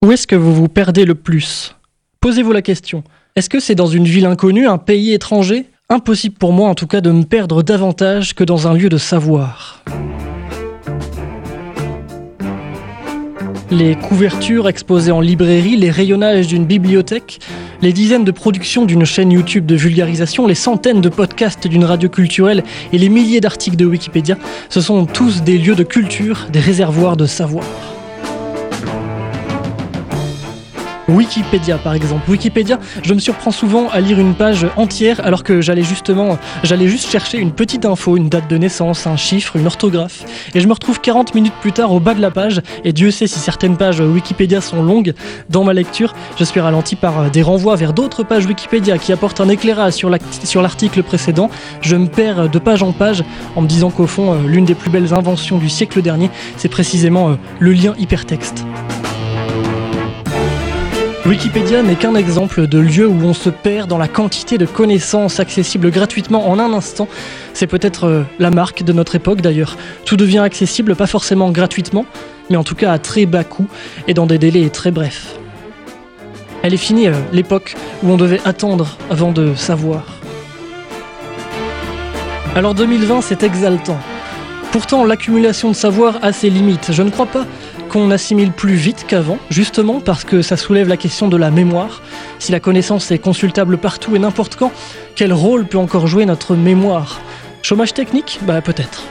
Où est-ce que vous vous perdez le plus ? Posez-vous la question. Est-ce que c'est dans une ville inconnue, un pays étranger ? Impossible pour moi en tout cas de me perdre davantage que dans un lieu de savoir. Les couvertures exposées en librairie, les rayonnages d'une bibliothèque, les dizaines de productions d'une chaîne YouTube de vulgarisation, les centaines de podcasts d'une radio culturelle et les milliers d'articles de Wikipédia, ce sont tous des lieux de culture, des réservoirs de savoir. Wikipédia par exemple. Wikipédia, je me surprends souvent à lire une page entière alors que j'allais juste chercher une petite info, une date de naissance, un chiffre, une orthographe. Et je me retrouve 40 minutes plus tard au bas de la page, et Dieu sait si certaines pages Wikipédia sont longues. Dans ma lecture, je suis ralenti par des renvois vers d'autres pages Wikipédia qui apportent un éclairage sur l'article précédent. Je me perds de page en page en me disant qu'au fond, l'une des plus belles inventions du siècle dernier, c'est précisément le lien hypertexte. Wikipédia n'est qu'un exemple de lieu où on se perd dans la quantité de connaissances accessibles gratuitement en un instant. C'est peut-être la marque de notre époque d'ailleurs. Tout devient accessible, pas forcément gratuitement, mais en tout cas à très bas coût et dans des délais très brefs. Elle est finie l'époque où on devait attendre avant de savoir. Alors 2020, c'est exaltant. Pourtant, l'accumulation de savoir a ses limites. Je ne crois pas qu'on assimile plus vite qu'avant, justement parce que ça soulève la question de la mémoire. Si la connaissance est consultable partout et n'importe quand, quel rôle peut encore jouer notre mémoire ? Chômage technique ? Peut-être.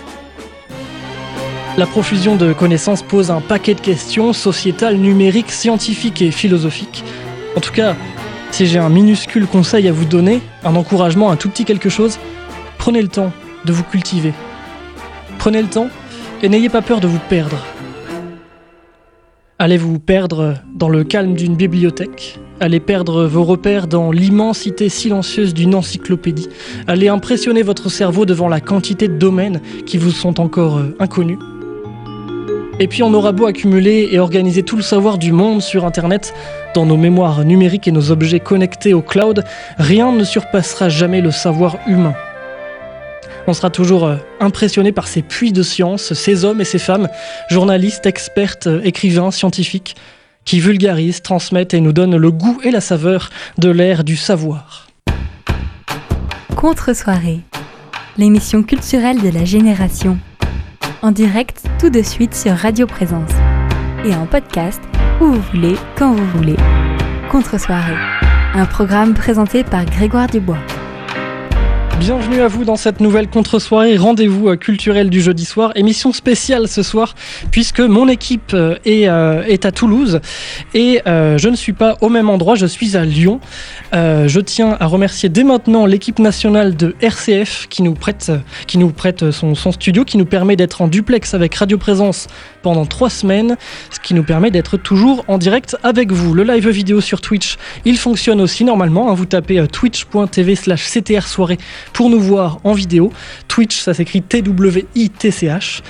La profusion de connaissances pose un paquet de questions sociétales, numériques, scientifiques et philosophiques. En tout cas, si j'ai un minuscule conseil à vous donner, un encouragement, un tout petit quelque chose, prenez le temps de vous cultiver. Prenez le temps et n'ayez pas peur de vous perdre. Allez vous perdre dans le calme d'une bibliothèque. Allez perdre vos repères dans l'immensité silencieuse d'une encyclopédie. Allez impressionner votre cerveau devant la quantité de domaines qui vous sont encore inconnus. Et puis on aura beau accumuler et organiser tout le savoir du monde sur Internet, dans nos mémoires numériques et nos objets connectés au cloud, rien ne surpassera jamais le savoir humain. On sera toujours impressionné par ces puits de science, ces hommes et ces femmes, journalistes, expertes, écrivains, scientifiques, qui vulgarisent, transmettent et nous donnent le goût et la saveur de l'ère du savoir. Contre-soirée, l'émission culturelle de la génération. En direct tout de suite sur Radio Présence. Et en podcast, où vous voulez, quand vous voulez. Contre-soirée, un programme présenté par Grégoire Dubois. Bienvenue à vous dans cette nouvelle contre-soirée, rendez-vous culturel du jeudi soir, émission spéciale ce soir puisque mon équipe est à Toulouse et je ne suis pas au même endroit, je suis à Lyon. Je tiens à remercier dès maintenant l'équipe nationale de RCF qui nous prête son studio, qui nous permet d'être en duplex avec Radio Présence pendant 3 semaines, ce qui nous permet d'être toujours en direct avec vous. Le live vidéo sur Twitch, il fonctionne aussi normalement, vous tapez twitch.tv/CTR soirée pour nous voir en vidéo. Twitch, ça s'écrit TWITCH,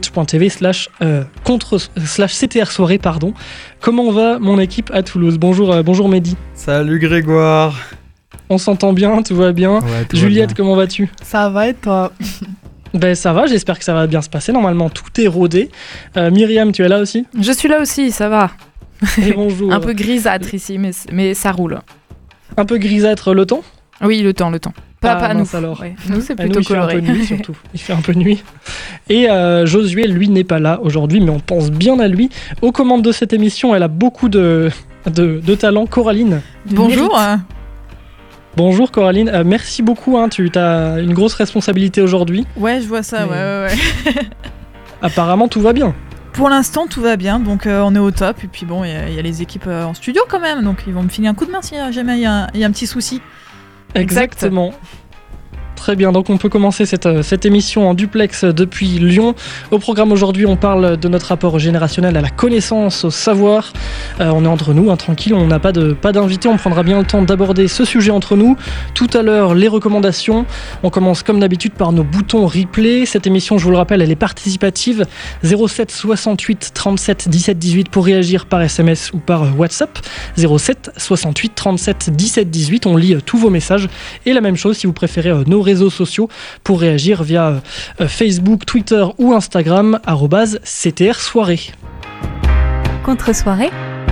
twitch.tv/CTR soirée, pardon. Comment va mon équipe à Toulouse ? Bonjour Mehdi. Salut Grégoire. On s'entend bien, tout va bien. Ouais, Juliette, va bien. comment vas-tu ? Ça va et toi ? Ça va, j'espère que ça va bien se passer. Normalement, tout est rodé. Myriam, tu es là aussi ? Je suis là aussi, ça va. Et bonjour. Un peu grisâtre ici, mais ça roule. Un peu grisâtre le temps ? Oui, le temps. Pas nous. Alors. Ouais. Nous, c'est plutôt coloré. Il fait un peu nuit, surtout. Il fait un peu nuit. Et Josué, lui, n'est pas là aujourd'hui, mais on pense bien à lui. Aux commandes de cette émission, elle a beaucoup de talent. Coraline. Bonjour. Bonjour Coraline, merci beaucoup, tu as une grosse responsabilité aujourd'hui. Ouais, je vois ça, ouais. Apparemment tout va bien. Pour l'instant tout va bien, donc on est au top, et puis bon, il y a les équipes en studio quand même, donc ils vont me filer un coup de main si jamais il y a un petit souci. Exactement. Très bien, donc on peut commencer cette émission en duplex depuis Lyon. Au programme aujourd'hui, on parle de notre rapport générationnel à la connaissance, au savoir. On est entre nous, tranquille, on n'a pas d'invité, on prendra bien le temps d'aborder ce sujet entre nous. Tout à l'heure, les recommandations. On commence comme d'habitude par nos boutons replay. Cette émission, je vous le rappelle, elle est participative. 07 68 37 17 18 pour réagir par SMS ou par WhatsApp. 07 68 37 17 18, on lit tous vos messages. Et la même chose si vous préférez nos réseaux sociaux pour réagir via Facebook, Twitter ou Instagram @CTR soirée. Contre-soirée,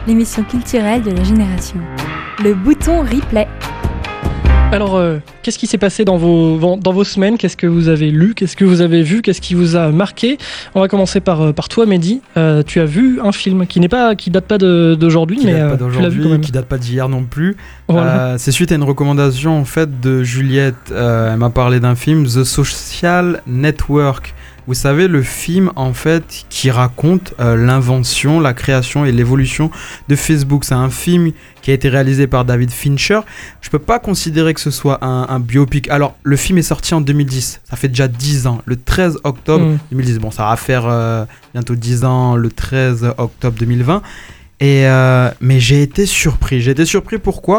l'émission culturelle de la génération. Le bouton replay. Alors, qu'est-ce qui s'est passé dans vos semaines ? Qu'est-ce que vous avez lu ? Qu'est-ce que vous avez vu ? Qu'est-ce qui vous a marqué ? On va commencer par toi, Mehdi. Tu as vu un film qui date pas d'aujourd'hui, mais tu l'as vu quand même. Qui date pas d'hier non plus. Voilà. C'est suite à une recommandation en fait de Juliette. Elle m'a parlé d'un film, The Social Network. Vous savez, le film en fait qui raconte l'invention, la création et l'évolution de Facebook. C'est un film qui a été réalisé par David Fincher. Je peux pas considérer que ce soit un biopic. Alors, le film est sorti en 2010. Ça fait déjà 10 ans. Le 13 octobre 2010. Bon, ça va faire bientôt 10 ans, le 13 octobre 2020. Mais j'ai été surpris. Pourquoi ?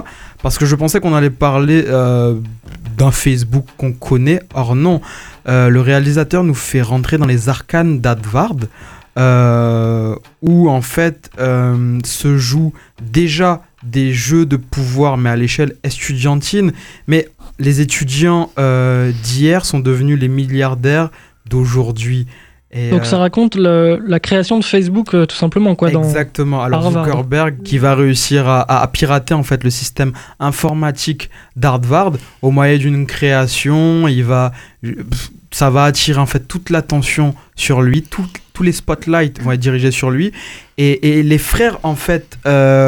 Parce que je pensais qu'on allait parler d'un Facebook qu'on connaît. Or non, le réalisateur nous fait rentrer dans les arcanes d'Harvard, où en fait se jouent déjà des jeux de pouvoir, mais à l'échelle estudiantine. Mais les étudiants d'hier sont devenus les milliardaires d'aujourd'hui. Donc ça raconte la création de Facebook tout simplement quoi. Exactement. Alors Zuckerberg qui va réussir à pirater en fait le système informatique d'Harvard au moyen d'une création. Ça va attirer en fait toute l'attention sur lui. Tous les spotlights vont être dirigés sur lui. Et les frères en fait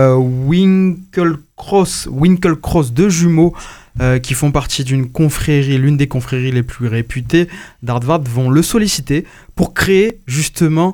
Winklevoss, deux jumeaux. Qui font partie d'une confrérie, l'une des confréries les plus réputées d'Harvard, vont le solliciter pour créer justement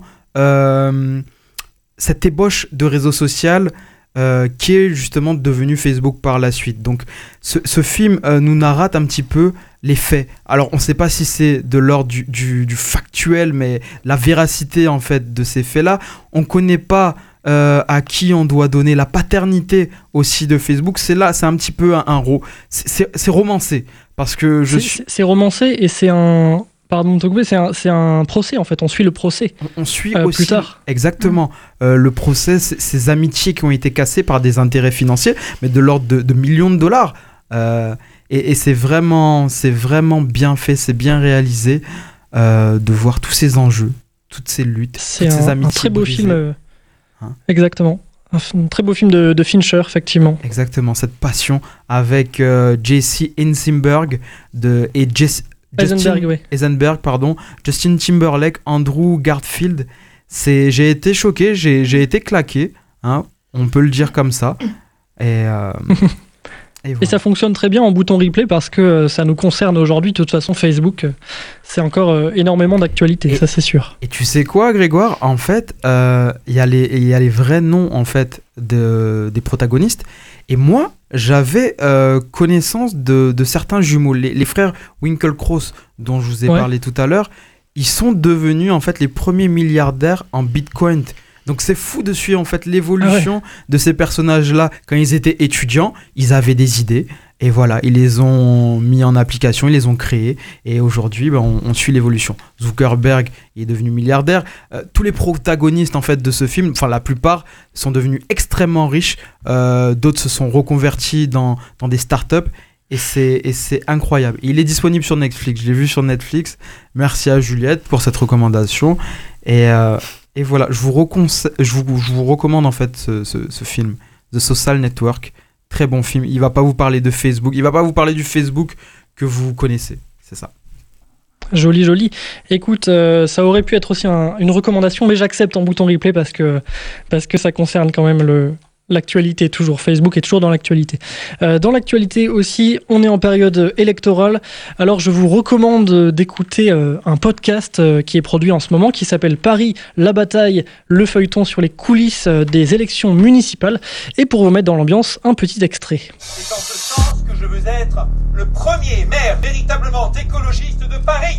cette ébauche de réseau social qui est justement devenu Facebook par la suite. Donc ce film nous narrate un petit peu les faits. Alors on ne sait pas si c'est de l'ordre du factuel, mais la véracité en fait de ces faits-là, on ne connaît pas à qui on doit donner la paternité aussi de Facebook. C'est un petit peu c'est romancé parce que c'est romancé et c'est un c'est un procès en fait. On suit le procès. On suit aussi plus tard. Exactement. Le procès, ces amitiés qui ont été cassées par des intérêts financiers, mais de l'ordre de millions de dollars. Et c'est vraiment bien fait, c'est bien réalisé de voir tous ces enjeux, toutes ces luttes, toutes ces amitiés. C'est un très beau brisées. film. Exactement. Un très beau film de Fincher, effectivement. Exactement, cette passion avec Jesse Eisenberg et Eisenberg, Justin Timberlake, Andrew Garfield. J'ai été choqué, j'ai été claqué, hein, on peut le dire comme ça. Et ça fonctionne très bien en bouton replay parce que ça nous concerne aujourd'hui. De toute façon, Facebook, c'est encore énormément d'actualité, ça c'est sûr. Et tu sais quoi, Grégoire ? En fait, il y a les vrais noms en fait des protagonistes. Et moi, j'avais connaissance de certains jumeaux, les frères Winklevoss dont je vous ai parlé tout à l'heure. Ils sont devenus en fait les premiers milliardaires en Bitcoin. Donc c'est fou de suivre en fait l'évolution de ces personnages-là. Quand ils étaient étudiants, ils avaient des idées et voilà, ils les ont mis en application, ils les ont créées et aujourd'hui on suit l'évolution. Zuckerberg est devenu milliardaire. Tous les protagonistes en fait de ce film, enfin la plupart sont devenus extrêmement riches. D'autres se sont reconvertis dans des startups. Et c'est incroyable. Il est disponible sur Netflix. Je l'ai vu sur Netflix. Merci à Juliette pour cette recommandation. Et voilà, je vous recommande en fait ce film, The Social Network. Très bon film. Il va pas vous parler de Facebook. Il va pas vous parler du Facebook que vous connaissez. C'est ça. Joli. Écoute, ça aurait pu être aussi une recommandation, mais j'accepte en bouton replay parce que ça concerne quand même l'actualité, toujours. Facebook est toujours dans l'actualité. Dans l'actualité aussi, on est en période électorale. Alors, je vous recommande d'écouter un podcast qui est produit en ce moment, qui s'appelle Paris, la bataille, le feuilleton sur les coulisses des élections municipales. Et pour vous mettre dans l'ambiance, un petit extrait. C'est en ce sens que je veux être le premier maire véritablement écologiste de Paris.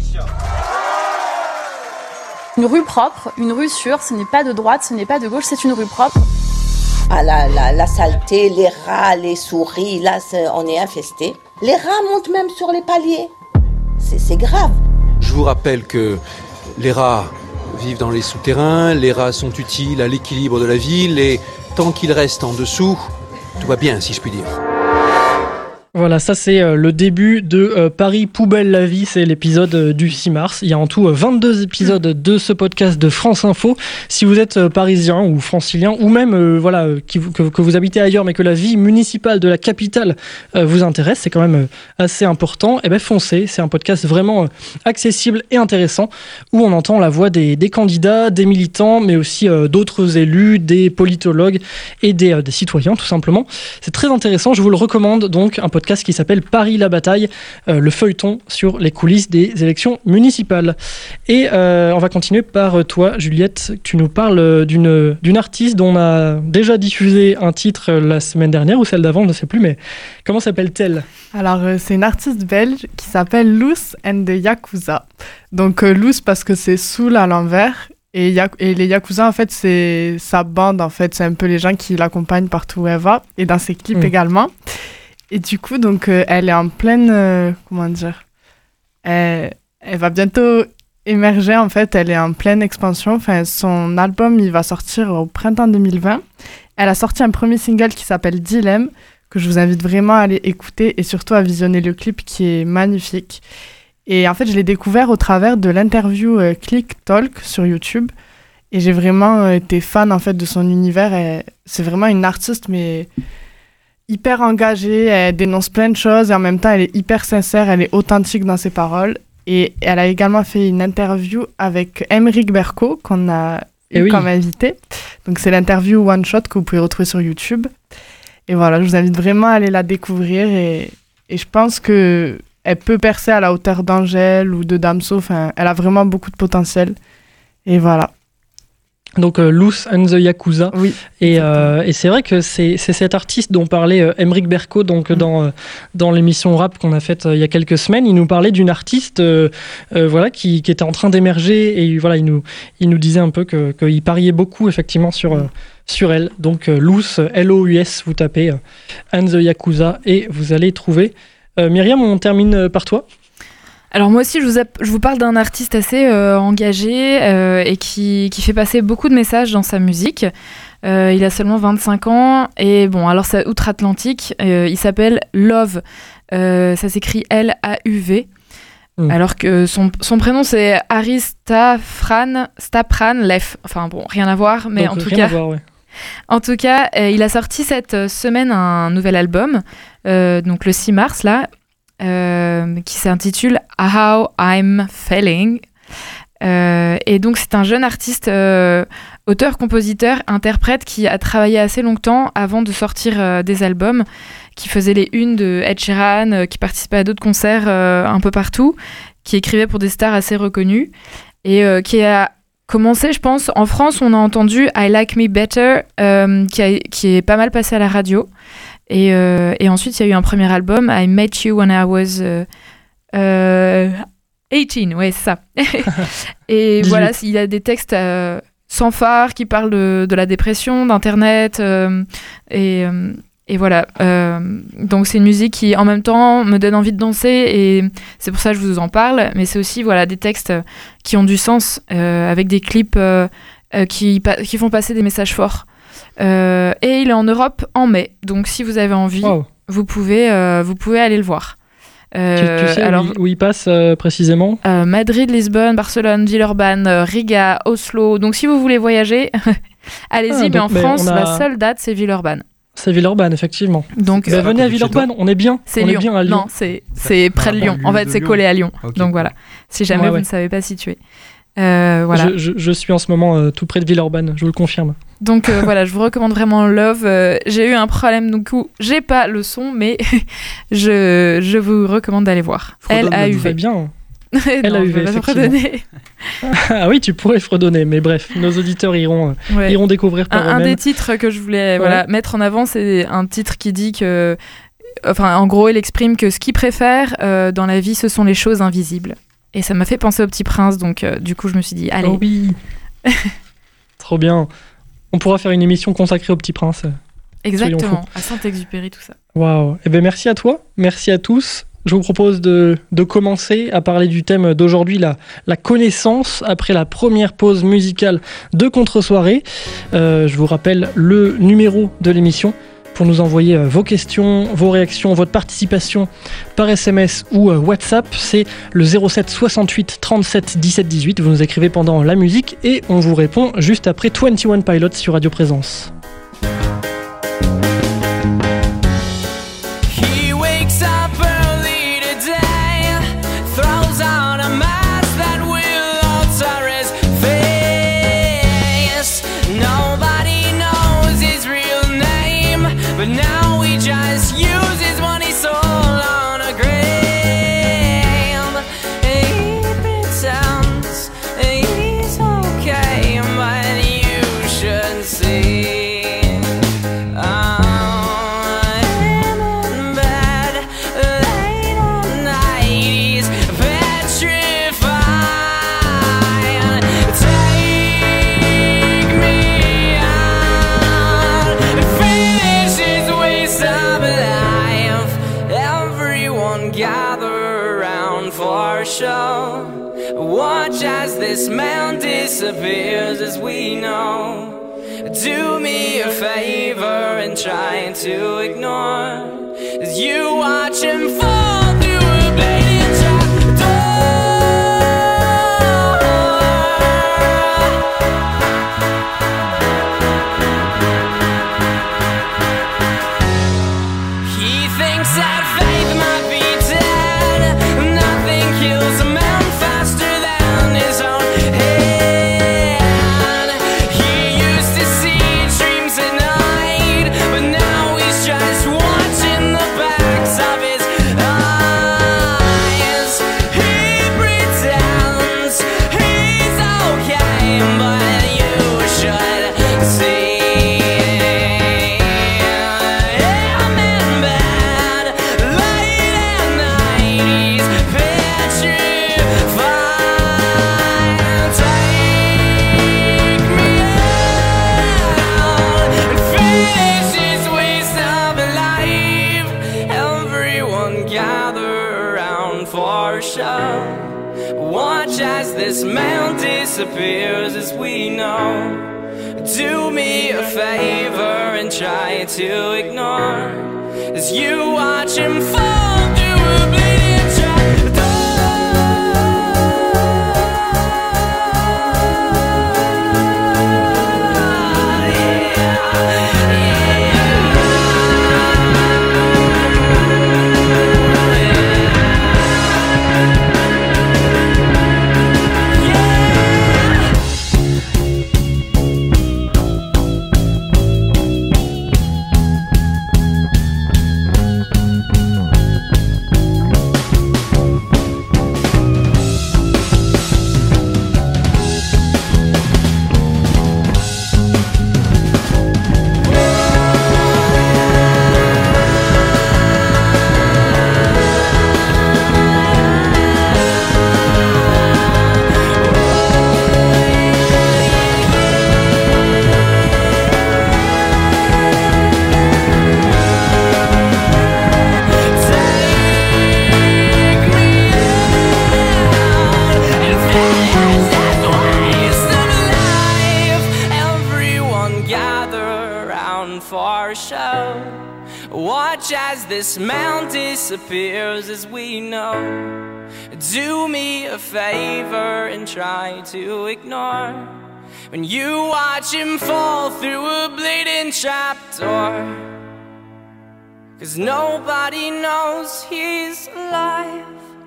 Une rue propre, une rue sûre, ce n'est pas de droite, ce n'est pas de gauche, c'est une rue propre. Ah la saleté, les rats, les souris, là on est infesté. Les rats montent même sur les paliers. C'est grave. Je vous rappelle que les rats vivent dans les souterrains, les rats sont utiles à l'équilibre de la ville et tant qu'ils restent en dessous, tout va bien si je puis dire. Voilà, ça c'est le début de Paris Poubelle la vie, c'est l'épisode du 6 mars. Il y a en tout 22 épisodes de ce podcast de France Info. Si vous êtes parisien ou francilien, ou même que vous habitez ailleurs mais que la vie municipale de la capitale vous intéresse, c'est quand même assez important, et foncez, c'est un podcast vraiment accessible et intéressant où on entend la voix des candidats, des militants, mais aussi d'autres élus, des politologues et des citoyens tout simplement. C'est très intéressant, je vous le recommande donc, un podcast qui s'appelle Paris la bataille, le feuilleton sur les coulisses des élections municipales. Et on va continuer par toi, Juliette. Tu nous parles d'une artiste dont on a déjà diffusé un titre la semaine dernière ou celle d'avant, je ne sais plus, mais comment s'appelle-t-elle ? Alors, c'est une artiste belge qui s'appelle Loose and the Yakuza. Donc, Loose parce que c'est Soul à l'envers. Et les Yakuza, en fait, c'est sa bande, en fait. C'est un peu les gens qui l'accompagnent partout où elle va. Et dans ses clips également. Et du coup, donc, elle est en pleine... comment dire ? Elle va bientôt émerger, en fait. Elle est en pleine expansion. Enfin, son album, il va sortir au printemps 2020. Elle a sorti un premier single qui s'appelle Dilemme, que je vous invite vraiment à aller écouter et surtout à visionner le clip qui est magnifique. Et en fait, je l'ai découvert au travers de l'interview Click Talk sur YouTube. Et j'ai vraiment été fan, en fait, de son univers. C'est vraiment une artiste, mais... hyper engagée, elle dénonce plein de choses et en même temps elle est hyper sincère, elle est authentique dans ses paroles. Et elle a également fait une interview avec Émeric Berco qu'on a eu comme invité. Donc c'est l'interview One Shot que vous pouvez retrouver sur YouTube. Et voilà, je vous invite vraiment à aller la découvrir et je pense qu'elle peut percer à la hauteur d'Angèle ou de Damso. Enfin, elle a vraiment beaucoup de potentiel. Et voilà. Donc Loose and the Yakuza. Oui. Et c'est vrai que c'est cet artiste dont parlait Émeric Berco donc dans l'émission rap qu'on a faite il y a quelques semaines. Il nous parlait d'une artiste qui était en train d'émerger et voilà, il nous disait un peu qu'il pariait beaucoup effectivement sur elle. Donc Loose, L-O-U-S, vous tapez and the Yakuza et vous allez trouver. Myriam, on termine par toi. Alors moi aussi, je vous parle d'un artiste assez engagé et qui fait passer beaucoup de messages dans sa musique. Il a seulement 25 ans et bon, alors c'est outre-Atlantique. Il s'appelle Lauv. Ça s'écrit L-A-U-V. Alors que son prénom c'est Harry Stapran Lef. Enfin bon, rien à voir, mais donc, en tout cas, il a sorti cette semaine un nouvel album, donc le 6 mars là. Qui s'intitule How I'm Feeling. Et donc c'est un jeune artiste, auteur, compositeur, interprète qui a travaillé assez longtemps avant de sortir des albums, qui faisait les unes de Ed Sheeran, qui participait à d'autres concerts un peu partout, qui écrivait pour des stars assez reconnues et qui a commencé, je pense, en France on a entendu I Like Me Better qui est pas mal passé à la radio. Et ensuite, il y a eu un premier album, I Met You When I Was 18, ouais, c'est ça. Et voilà, il y a des textes sans phare qui parlent de la dépression, d'Internet. Et voilà. Donc, c'est une musique qui, en même temps, me donne envie de danser. Et c'est pour ça que je vous en parle. Mais c'est aussi des textes qui ont du sens, avec des clips qui font passer des messages forts. Et il est en Europe en mai, donc si vous avez envie, vous pouvez aller le voir. Tu sais alors, où il passe précisément ? Madrid, Lisbonne, Barcelone, Villeurbanne, Riga, Oslo. Donc si vous voulez voyager, allez-y. Mais en France, la seule date c'est Villeurbanne. C'est Villeurbanne, effectivement. Donc venez à Villeurbanne, on est bien. C'est on Lyon. Est bien à Lyon. Non, c'est près de Lyon. En fait, c'est collé à Lyon. Okay. Donc voilà. Si jamais vous ne savez pas situer. Voilà. Je suis en ce moment tout près de Villeurbanne, je vous le confirme. Donc voilà, je vous recommande vraiment Lauv. J'ai eu un problème, donc j'ai pas le son, mais je vous recommande d'aller voir. L-A-U-V. Très bien. L-A-U-V, effectivement. Ah oui, tu pourrais fredonner, mais bref, nos auditeurs iront découvrir par eux-mêmes. Un des titres que je voulais mettre en avant, c'est un titre qui dit que... Enfin, en gros, il exprime que ce qu'il préfère dans la vie, ce sont les choses invisibles. Et ça m'a fait penser au Petit Prince, donc du coup, je me suis dit, allez. Oh oui. Trop bien. On pourra faire une émission consacrée au Petit Prince. Exactement, à Saint-Exupéry, tout ça. Waouh. Eh bien, merci à toi, merci à tous. Je vous propose de commencer à parler du thème d'aujourd'hui, la connaissance, après la première pause musicale de Contre-soirée. Je vous rappelle le numéro de l'émission. pour nous envoyer vos questions, vos réactions, votre participation par SMS ou WhatsApp. C'est le 07 68 37 17 18. Vous nous écrivez pendant la musique et on vous répond juste après 21 Pilots sur Radio Présence. This man disappears as we know. Do me a favor and try to ignore as you watch him fall through a bladed He thinks that faith might be dead. Nothing kills a man faster than his own. This man disappears as we know. Do me a favor and try to ignore as you watch him fall through a bleeding trap This man disappears as we know. Do me a favor and try to ignore when you watch him fall through a bleeding trapdoor. 'Cause nobody knows he's alive.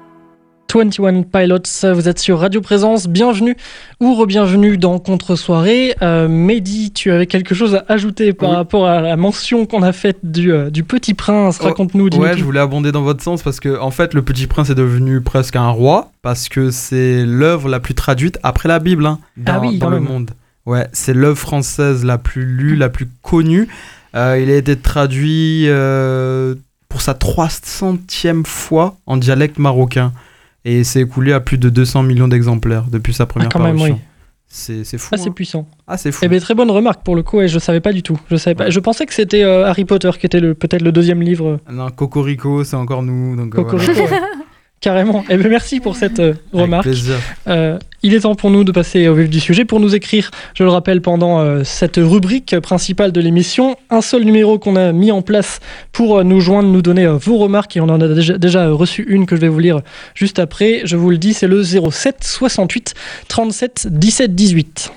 21 Pilots, vous êtes sur Radio Présence, bienvenue ou re-bienvenue dans Contre-soirée. Mehdi, tu avais quelque chose à ajouter par rapport à la mention qu'on a faite du Petit Prince, raconte-nous. Ouais, je voulais abonder dans votre sens parce que en fait le Petit Prince est devenu presque un roi parce que c'est l'œuvre la plus traduite après la Bible dans le monde. Ouais, c'est l'œuvre française la plus lue, la plus connue. Il a été traduit pour sa 300e fois en dialecte marocain. Et c'est écoulé à plus de 200 millions d'exemplaires depuis sa première parution. Même, oui. C'est fou. C'est puissant. C'est fou. Eh bien, très bonne remarque pour le coup, et je savais pas du tout. Je pensais que c'était Harry Potter qui était peut-être le deuxième livre. Non, Cocorico, c'est encore nous. Donc, Cocorico, ouais. Carrément. Eh bien, merci pour cette remarque. Avec plaisir. Il est temps pour nous de passer au vif du sujet. Pour nous écrire, je le rappelle, pendant cette rubrique principale de l'émission, un seul numéro qu'on a mis en place pour nous joindre, nous donner vos remarques. Et on en a déjà reçu une que je vais vous lire juste après. Je vous le dis, c'est le 07 68 37 17 18.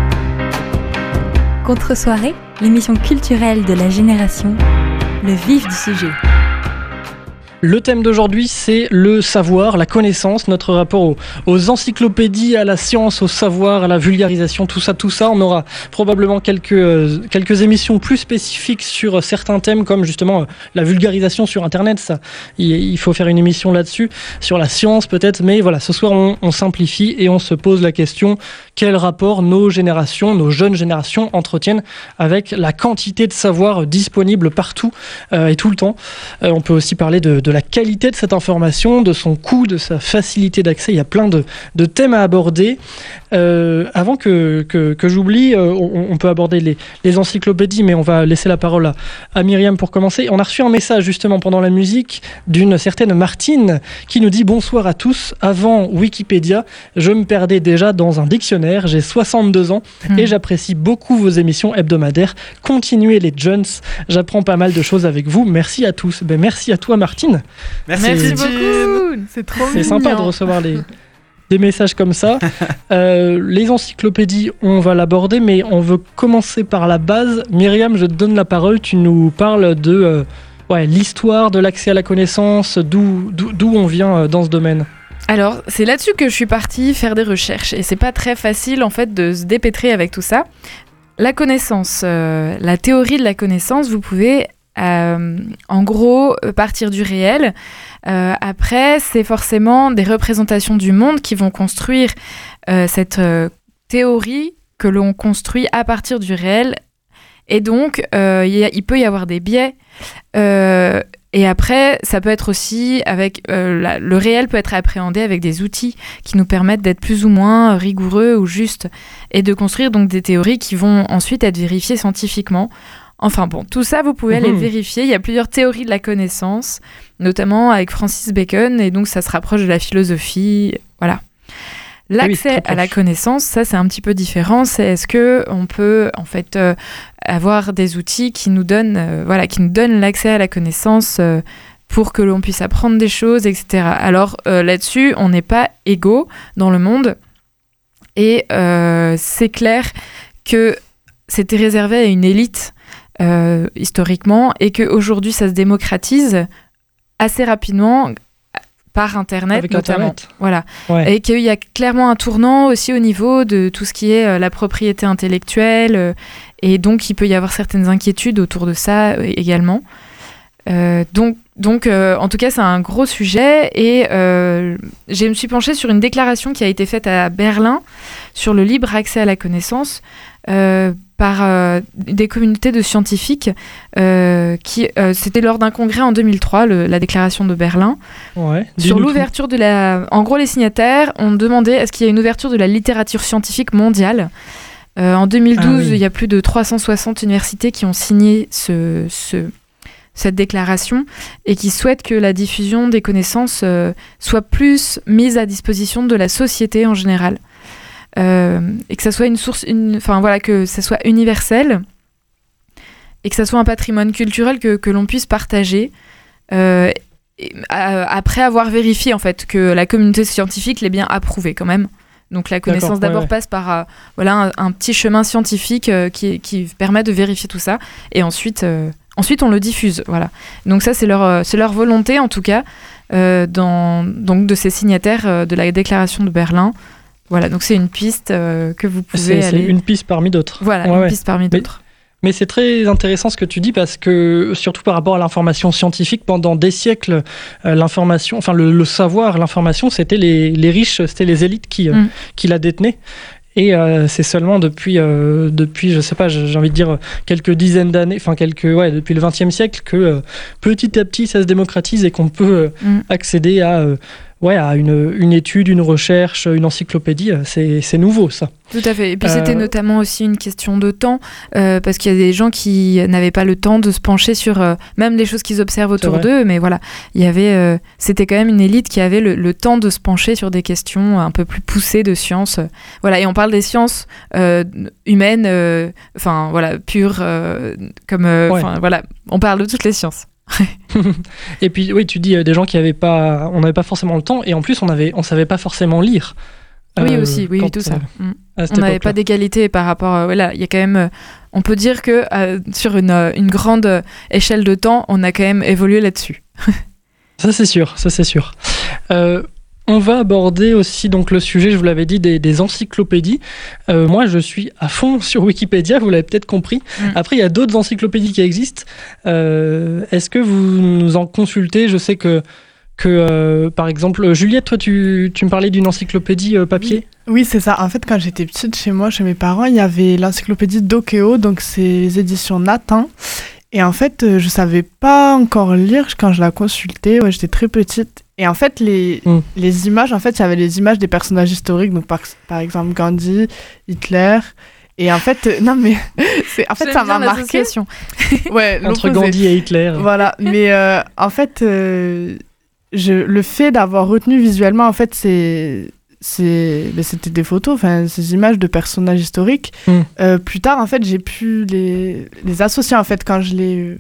Contre-soirée, l'émission culturelle de la génération, le vif du sujet. Le thème d'aujourd'hui, c'est le savoir, la connaissance, notre rapport aux encyclopédies, à la science, au savoir, à la vulgarisation, tout ça. On aura probablement quelques émissions plus spécifiques sur certains thèmes, comme justement la vulgarisation sur Internet. Ça, il faut faire une émission là-dessus, sur la science peut-être. Mais voilà, ce soir, on simplifie et on se pose la question, quel rapport nos jeunes générations entretiennent avec la quantité de savoir disponible partout et tout le temps. On peut aussi parler de la qualité de cette information, de son coût, de sa facilité d'accès. Il y a plein de thèmes à aborder. Avant que j'oublie, on peut aborder les encyclopédies, mais on va laisser la parole à Myriam pour commencer. On a reçu un message justement pendant la musique d'une certaine Martine qui nous dit « Bonsoir à tous, avant Wikipédia, je me perdais déjà dans un dictionnaire, j'ai 62 ans et j'apprécie beaucoup vos émissions hebdomadaires. Continuez les jeunes, j'apprends pas mal de choses avec vous. Merci à tous. » Ben, merci à toi Martine. Merci beaucoup. C'est trop mignon. C'est sympa de recevoir des messages comme ça. Les encyclopédies, on va l'aborder, mais on veut commencer par la base. Myriam, je te donne la parole. Tu nous parles de l'histoire de l'accès à la connaissance, d'où on vient dans ce domaine. Alors, c'est là-dessus que je suis partie faire des recherches. Et c'est pas très facile, en fait, de se dépêtrer avec tout ça. La connaissance, la théorie de la connaissance, vous pouvez, en gros, partir du réel. Après, c'est forcément des représentations du monde qui vont construire cette théorie que l'on construit à partir du réel. Et donc, il peut y avoir des biais. Et après, ça peut être aussi avec le réel peut être appréhendé avec des outils qui nous permettent d'être plus ou moins rigoureux ou justes et de construire donc des théories qui vont ensuite être vérifiées scientifiquement. Enfin bon, tout ça, vous pouvez aller le vérifier. Il y a plusieurs théories de la connaissance, notamment avec Francis Bacon, et donc ça se rapproche de la philosophie. Voilà. L'accès à la connaissance, ça c'est un petit peu différent. C'est est-ce que on peut en fait avoir des outils qui nous donnent, l'accès à la connaissance pour que l'on puisse apprendre des choses, etc. Alors là-dessus, on n'est pas égaux dans le monde, et c'est clair que c'était réservé à une élite historiquement, et qu'aujourd'hui ça se démocratise assez rapidement par Internet avec notamment. Internet. Voilà. Ouais. Et qu'il y a clairement un tournant aussi au niveau de tout ce qui est la propriété intellectuelle, et donc il peut y avoir certaines inquiétudes autour de ça également. Donc en tout cas, c'est un gros sujet, et je me suis penchée sur une déclaration qui a été faite à Berlin sur le libre accès à la connaissance par des communautés de scientifiques c'était lors d'un congrès en 2003, la déclaration de Berlin. Ouais, sur l'ouverture en gros, les signataires ont demandé est-ce qu'il y a une ouverture de la littérature scientifique mondiale. En 2012, il y a plus de 360 universités qui ont signé cette déclaration et qui souhaitent que la diffusion des connaissances soit plus mise à disposition de la société en général. Et que ça soit que ça soit universel et que ça soit un patrimoine culturel que l'on puisse partager après avoir vérifié en fait que la communauté scientifique l'ait bien approuvé quand même. Donc la connaissance d'abord passe par un petit chemin scientifique qui permet de vérifier tout ça, et ensuite on le diffuse. Voilà. Donc ça c'est leur volonté en tout cas donc de ces signataires de la déclaration de Berlin. Voilà, donc c'est une piste que vous pouvez aller... C'est une piste parmi d'autres. Voilà, une piste parmi d'autres. Mais c'est très intéressant ce que tu dis, parce que, surtout par rapport à l'information scientifique, pendant des siècles, l'information, enfin le savoir, l'information, c'était les riches, c'était les élites qui la détenaient. Et c'est seulement depuis, je sais pas, j'ai envie de dire quelques dizaines d'années, depuis le XXe siècle, que petit à petit ça se démocratise et qu'on peut accéder à à une étude, une recherche, une encyclopédie. C'est nouveau, ça. Tout à fait. Et puis c'était notamment aussi une question de temps, parce qu'il y a des gens qui n'avaient pas le temps de se pencher sur même les choses qu'ils observent autour d'eux, mais voilà, il y avait, c'était quand même une élite qui avait le temps de se pencher sur des questions un peu plus poussées de sciences. Voilà, et on parle des sciences humaines, pures, comme, voilà, on parle de toutes les sciences. Et puis oui, tu dis des gens on n'avait pas forcément le temps, et en plus on savait pas forcément lire. Oui, aussi, tout ça. On n'avait pas d'égalité par rapport. Voilà, il y a quand même. On peut dire que sur une grande échelle de temps, on a quand même évolué là-dessus. Ça c'est sûr. On va aborder aussi donc le sujet, je vous l'avais dit, des encyclopédies. Moi, je suis à fond sur Wikipédia, vous l'avez peut-être compris. Après, il y a d'autres encyclopédies qui existent. Est-ce que vous nous en consultez ? Je sais que par exemple, Juliette, toi, tu me parlais d'une encyclopédie papier ? Oui, c'est ça. En fait, quand j'étais petite, chez mes parents, il y avait l'encyclopédie Dokeo, donc c'est les éditions Nathan. Et en fait, je savais pas encore lire quand je la consultais. Ouais, j'étais très petite. Et en fait, les images, en fait, il y avait les images des personnages historiques, donc par exemple Gandhi, Hitler. Et en fait, ça m'a marqué. Ouais, entre Gandhi et Hitler. Voilà, mais en fait, le fait d'avoir retenu visuellement, en fait, c'était des photos, enfin ces images de personnages historiques. Plus tard, en fait, j'ai pu les associer, en fait, quand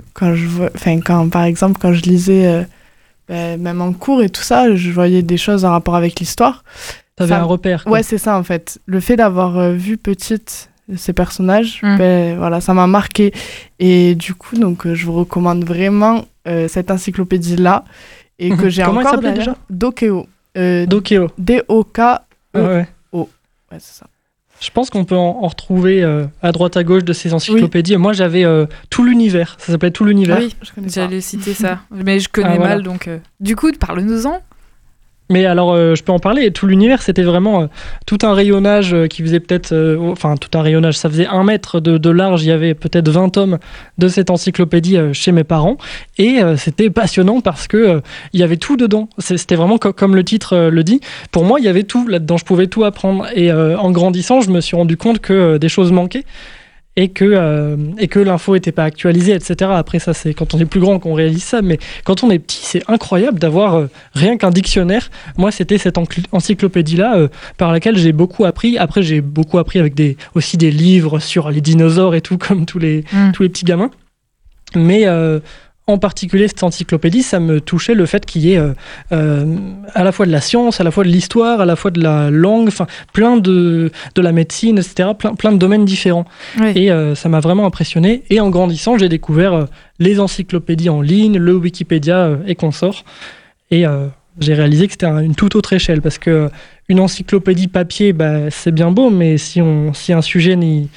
par exemple, quand je lisais, même en cours et tout ça, je voyais des choses en rapport avec l'histoire. T'avais un repère, quoi. Ouais, c'est ça, en fait. Le fait d'avoir vu petite ces personnages, voilà, ça m'a marqué. Et du coup, donc, je vous recommande vraiment cette encyclopédie-là, et que j'ai Comment encore elle s'appelait déjà ? Dokeo. Dokeo. D-O-K-E-O. Ouais, c'est ça. Je pense qu'on peut en retrouver à droite à gauche de ces encyclopédies. Moi, j'avais Tout l'univers. Ça s'appelait Tout l'univers. Oui, j'allais citer ça. Mais je connais mal, donc... Du coup, parle-nous-en. Mais alors, je peux en parler. Tout l'univers, c'était vraiment tout un rayonnage qui faisait peut-être... tout un rayonnage, ça faisait 1 mètre de large. Il y avait peut-être 20 tomes de cette encyclopédie chez mes parents. Et c'était passionnant parce que il y avait tout dedans. C'était vraiment comme le titre le dit. Pour moi, il y avait tout là-dedans. Je pouvais tout apprendre. Et en grandissant, je me suis rendu compte que des choses manquaient. Et que l'info n'était pas actualisée, etc. Après, ça, c'est quand on est plus grand qu'on réalise ça, mais quand on est petit, c'est incroyable d'avoir rien qu'un dictionnaire. Moi, c'était cette encyclopédie-là par laquelle j'ai beaucoup appris. Après, j'ai beaucoup appris avec aussi des livres sur les dinosaures et tout, comme tous les petits gamins. Mais en particulier, cette encyclopédie, ça me touchait le fait qu'il y ait à la fois de la science, à la fois de l'histoire, à la fois de la langue, enfin plein de la médecine, etc., plein de domaines différents. Oui. Et ça m'a vraiment impressionné. Et en grandissant, j'ai découvert les encyclopédies en ligne, le Wikipédia et consorts. Et j'ai réalisé que c'était une toute autre échelle, parce que une encyclopédie papier, c'est bien beau, mais si un sujet n'y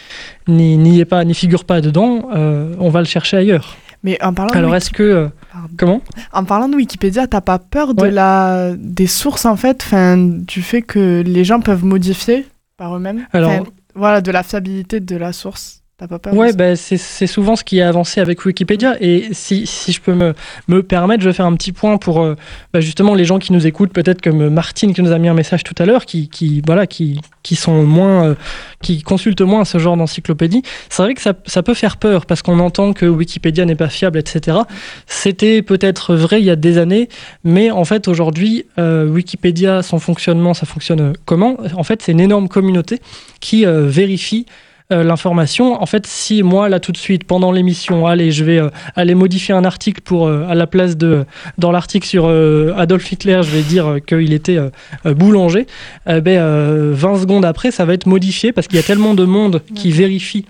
figure pas dedans, on va le chercher ailleurs. Mais en parlant alors, est-ce que... comment ? En parlant de Wikipédia, t'as pas peur des sources, en fait, du fait que les gens peuvent modifier par eux-mêmes ? Alors, voilà, de la fiabilité de la source. T'as pas peur ? Ouais, c'est souvent ce qui est avancé avec Wikipédia. Et si je peux me permettre, je vais faire un petit point pour justement les gens qui nous écoutent, peut-être comme Martine qui nous a mis un message tout à l'heure, qui sont moins... qui consultent moins ce genre d'encyclopédie. C'est vrai que ça peut faire peur parce qu'on entend que Wikipédia n'est pas fiable, etc. C'était peut-être vrai il y a des années, mais en fait aujourd'hui, Wikipédia, son fonctionnement, ça fonctionne comment ? En fait, c'est une énorme communauté qui vérifie l'information. En fait, si moi, là, tout de suite, pendant l'émission, je vais aller modifier un article pour, à la place dans l'article sur Adolf Hitler, je vais dire qu'il était boulanger, 20 secondes après, ça va être modifié parce qu'il y a tellement de monde qui vérifie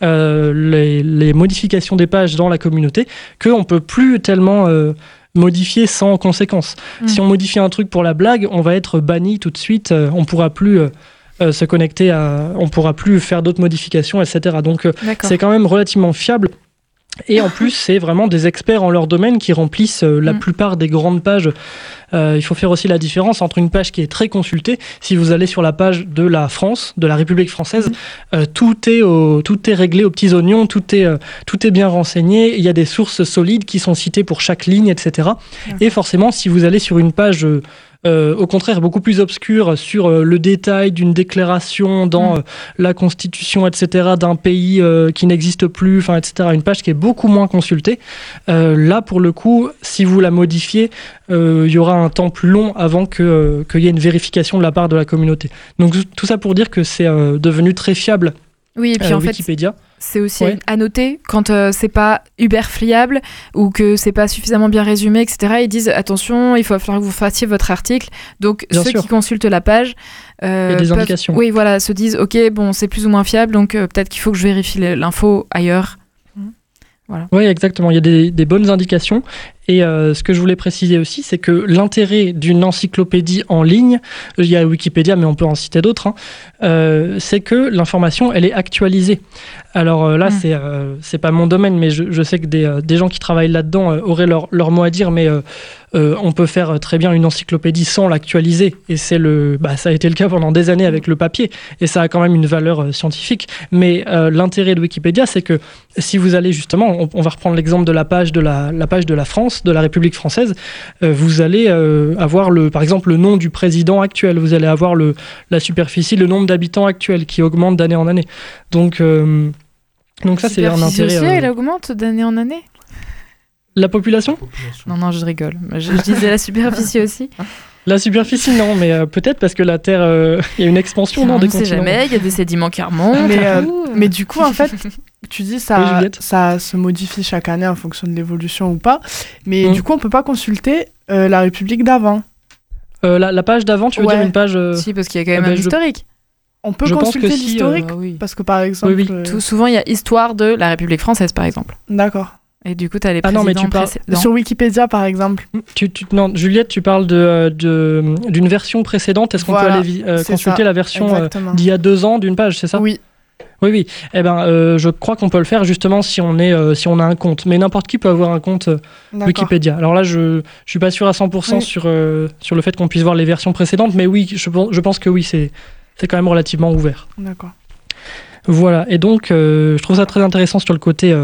les modifications des pages dans la communauté qu'on ne peut plus tellement... modifier sans conséquence. Si on modifie un truc pour la blague, on va être banni tout de suite, on ne pourra plus... se connecter on pourra plus faire d'autres modifications, etc. Donc c'est quand même relativement fiable. Et en plus, c'est vraiment des experts en leur domaine qui remplissent la plupart des grandes pages. Il faut faire aussi la différence entre une page qui est très consultée. Si vous allez sur la page de la France, de la République française, tout est réglé aux petits oignons, tout est bien renseigné. Il y a des sources solides qui sont citées pour chaque ligne, etc. Et forcément, si vous allez sur une page au contraire beaucoup plus obscure sur le détail d'une déclaration dans la Constitution, etc., d'un pays qui n'existe plus, enfin, etc. Une page qui est beaucoup moins consultée. Là, pour le coup, si vous la modifiez, il y aura un temps plus long avant qu'il y ait une vérification de la part de la communauté. Donc tout ça pour dire que c'est devenu très fiable. Oui, et puis en Wikipédia. fait, c'est aussi à noter quand c'est pas hyper fiable ou que c'est pas suffisamment bien résumé, etc. Ils disent attention, il va falloir que vous fassiez votre article. Donc Bien ceux sûr. qui consultent la page, Il y a des indications. oui, voilà, se disent ok, bon, c'est plus ou moins fiable, donc peut-être qu'il faut que je vérifie l'info ailleurs. Voilà. Oui, exactement. Il y a des bonnes indications. Et ce que je voulais préciser aussi, c'est que l'intérêt d'une encyclopédie en ligne, il y a Wikipédia, mais on peut en citer d'autres, c'est que l'information, elle est actualisée. Alors là, c'est pas mon domaine, mais je sais que des gens qui travaillent là-dedans auraient leur mot à dire, mais on peut faire très bien une encyclopédie sans l'actualiser. Et ça a été le cas pendant des années avec le papier, et ça a quand même une valeur scientifique. Mais l'intérêt de Wikipédia, c'est que si vous allez justement, on va reprendre l'exemple de la page de la France, de la République française, vous allez avoir par exemple le nom du président actuel, vous allez avoir la superficie, le nombre d'habitants actuels qui augmente d'année en année. Donc ça, c'est un intérêt. Aussi, elle augmente d'année en année. La population ? Non, je rigole. Je disais la superficie aussi. La superficie, non, mais peut-être parce que la Terre, il y a une expansion dans des continents. On ne sait jamais, il y a des sédiments qui remontent. Mais du coup, en fait, tu dis ça se modifie chaque année en fonction de l'évolution ou pas. Mais du coup, on peut pas consulter la République d'avant. La page d'avant, tu veux dire une page Si, parce qu'il y a quand même un historique. On peut consulter l'historique parce que par exemple... Tout souvent, il y a histoire de la République française, par exemple. D'accord. Et du coup, tu as les présidents non, mais tu parles sur Wikipédia, par exemple. Non, Juliette, tu parles d'une version précédente. Est-ce qu'on peut aller consulter la version d'il y a 2 ans d'une page, c'est ça ? Oui. Oui. Eh ben, je crois qu'on peut le faire justement si on a un compte. Mais n'importe qui peut avoir un compte Wikipédia. Alors là, je suis pas sûr à 100% sur le fait qu'on puisse voir les versions précédentes, mais oui, je pense que oui, c'est quand même relativement ouvert. D'accord. Voilà. Et donc, je trouve ça très intéressant sur le côté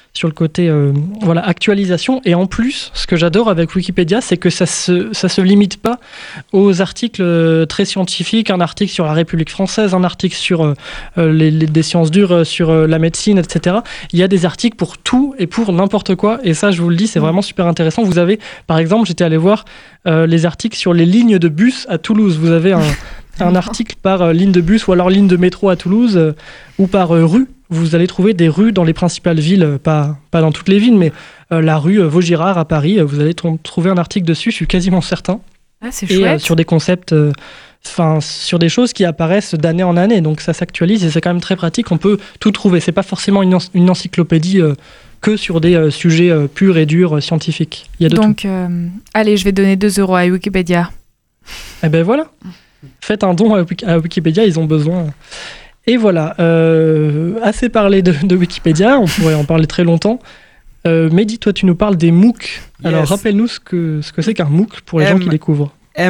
actualisation. Et en plus, ce que j'adore avec Wikipédia, c'est que ça se limite pas aux articles très scientifiques, un article sur la République française, un article sur des sciences dures, sur la médecine, etc. Il y a des articles pour tout et pour n'importe quoi. Et ça, je vous le dis, c'est vraiment super intéressant. Vous avez, par exemple, j'étais allé voir les articles sur les lignes de bus à Toulouse. Vous avez un article par ligne de bus ou alors ligne de métro à Toulouse ou par rue. Vous allez trouver des rues dans les principales villes, pas dans toutes les villes, mais la rue Vaugirard à Paris, vous allez trouver un article dessus, je suis quasiment certain. Ah, c'est chouette. Et sur des concepts, sur des choses qui apparaissent d'année en année, donc ça s'actualise et c'est quand même très pratique, on peut tout trouver. C'est pas forcément une encyclopédie que sur des sujets purs et durs scientifiques. Il y a de tout. Allez, je vais donner 2 € à Wikipédia. Eh ben voilà. Faites un don à Wikipédia, ils ont besoin. Et voilà, assez parlé de Wikipédia, on pourrait en parler très longtemps. Mehdi, toi, tu nous parles des MOOC. Yes. Alors, rappelle-nous ce que c'est qu'un MOOC pour les gens qui découvrent.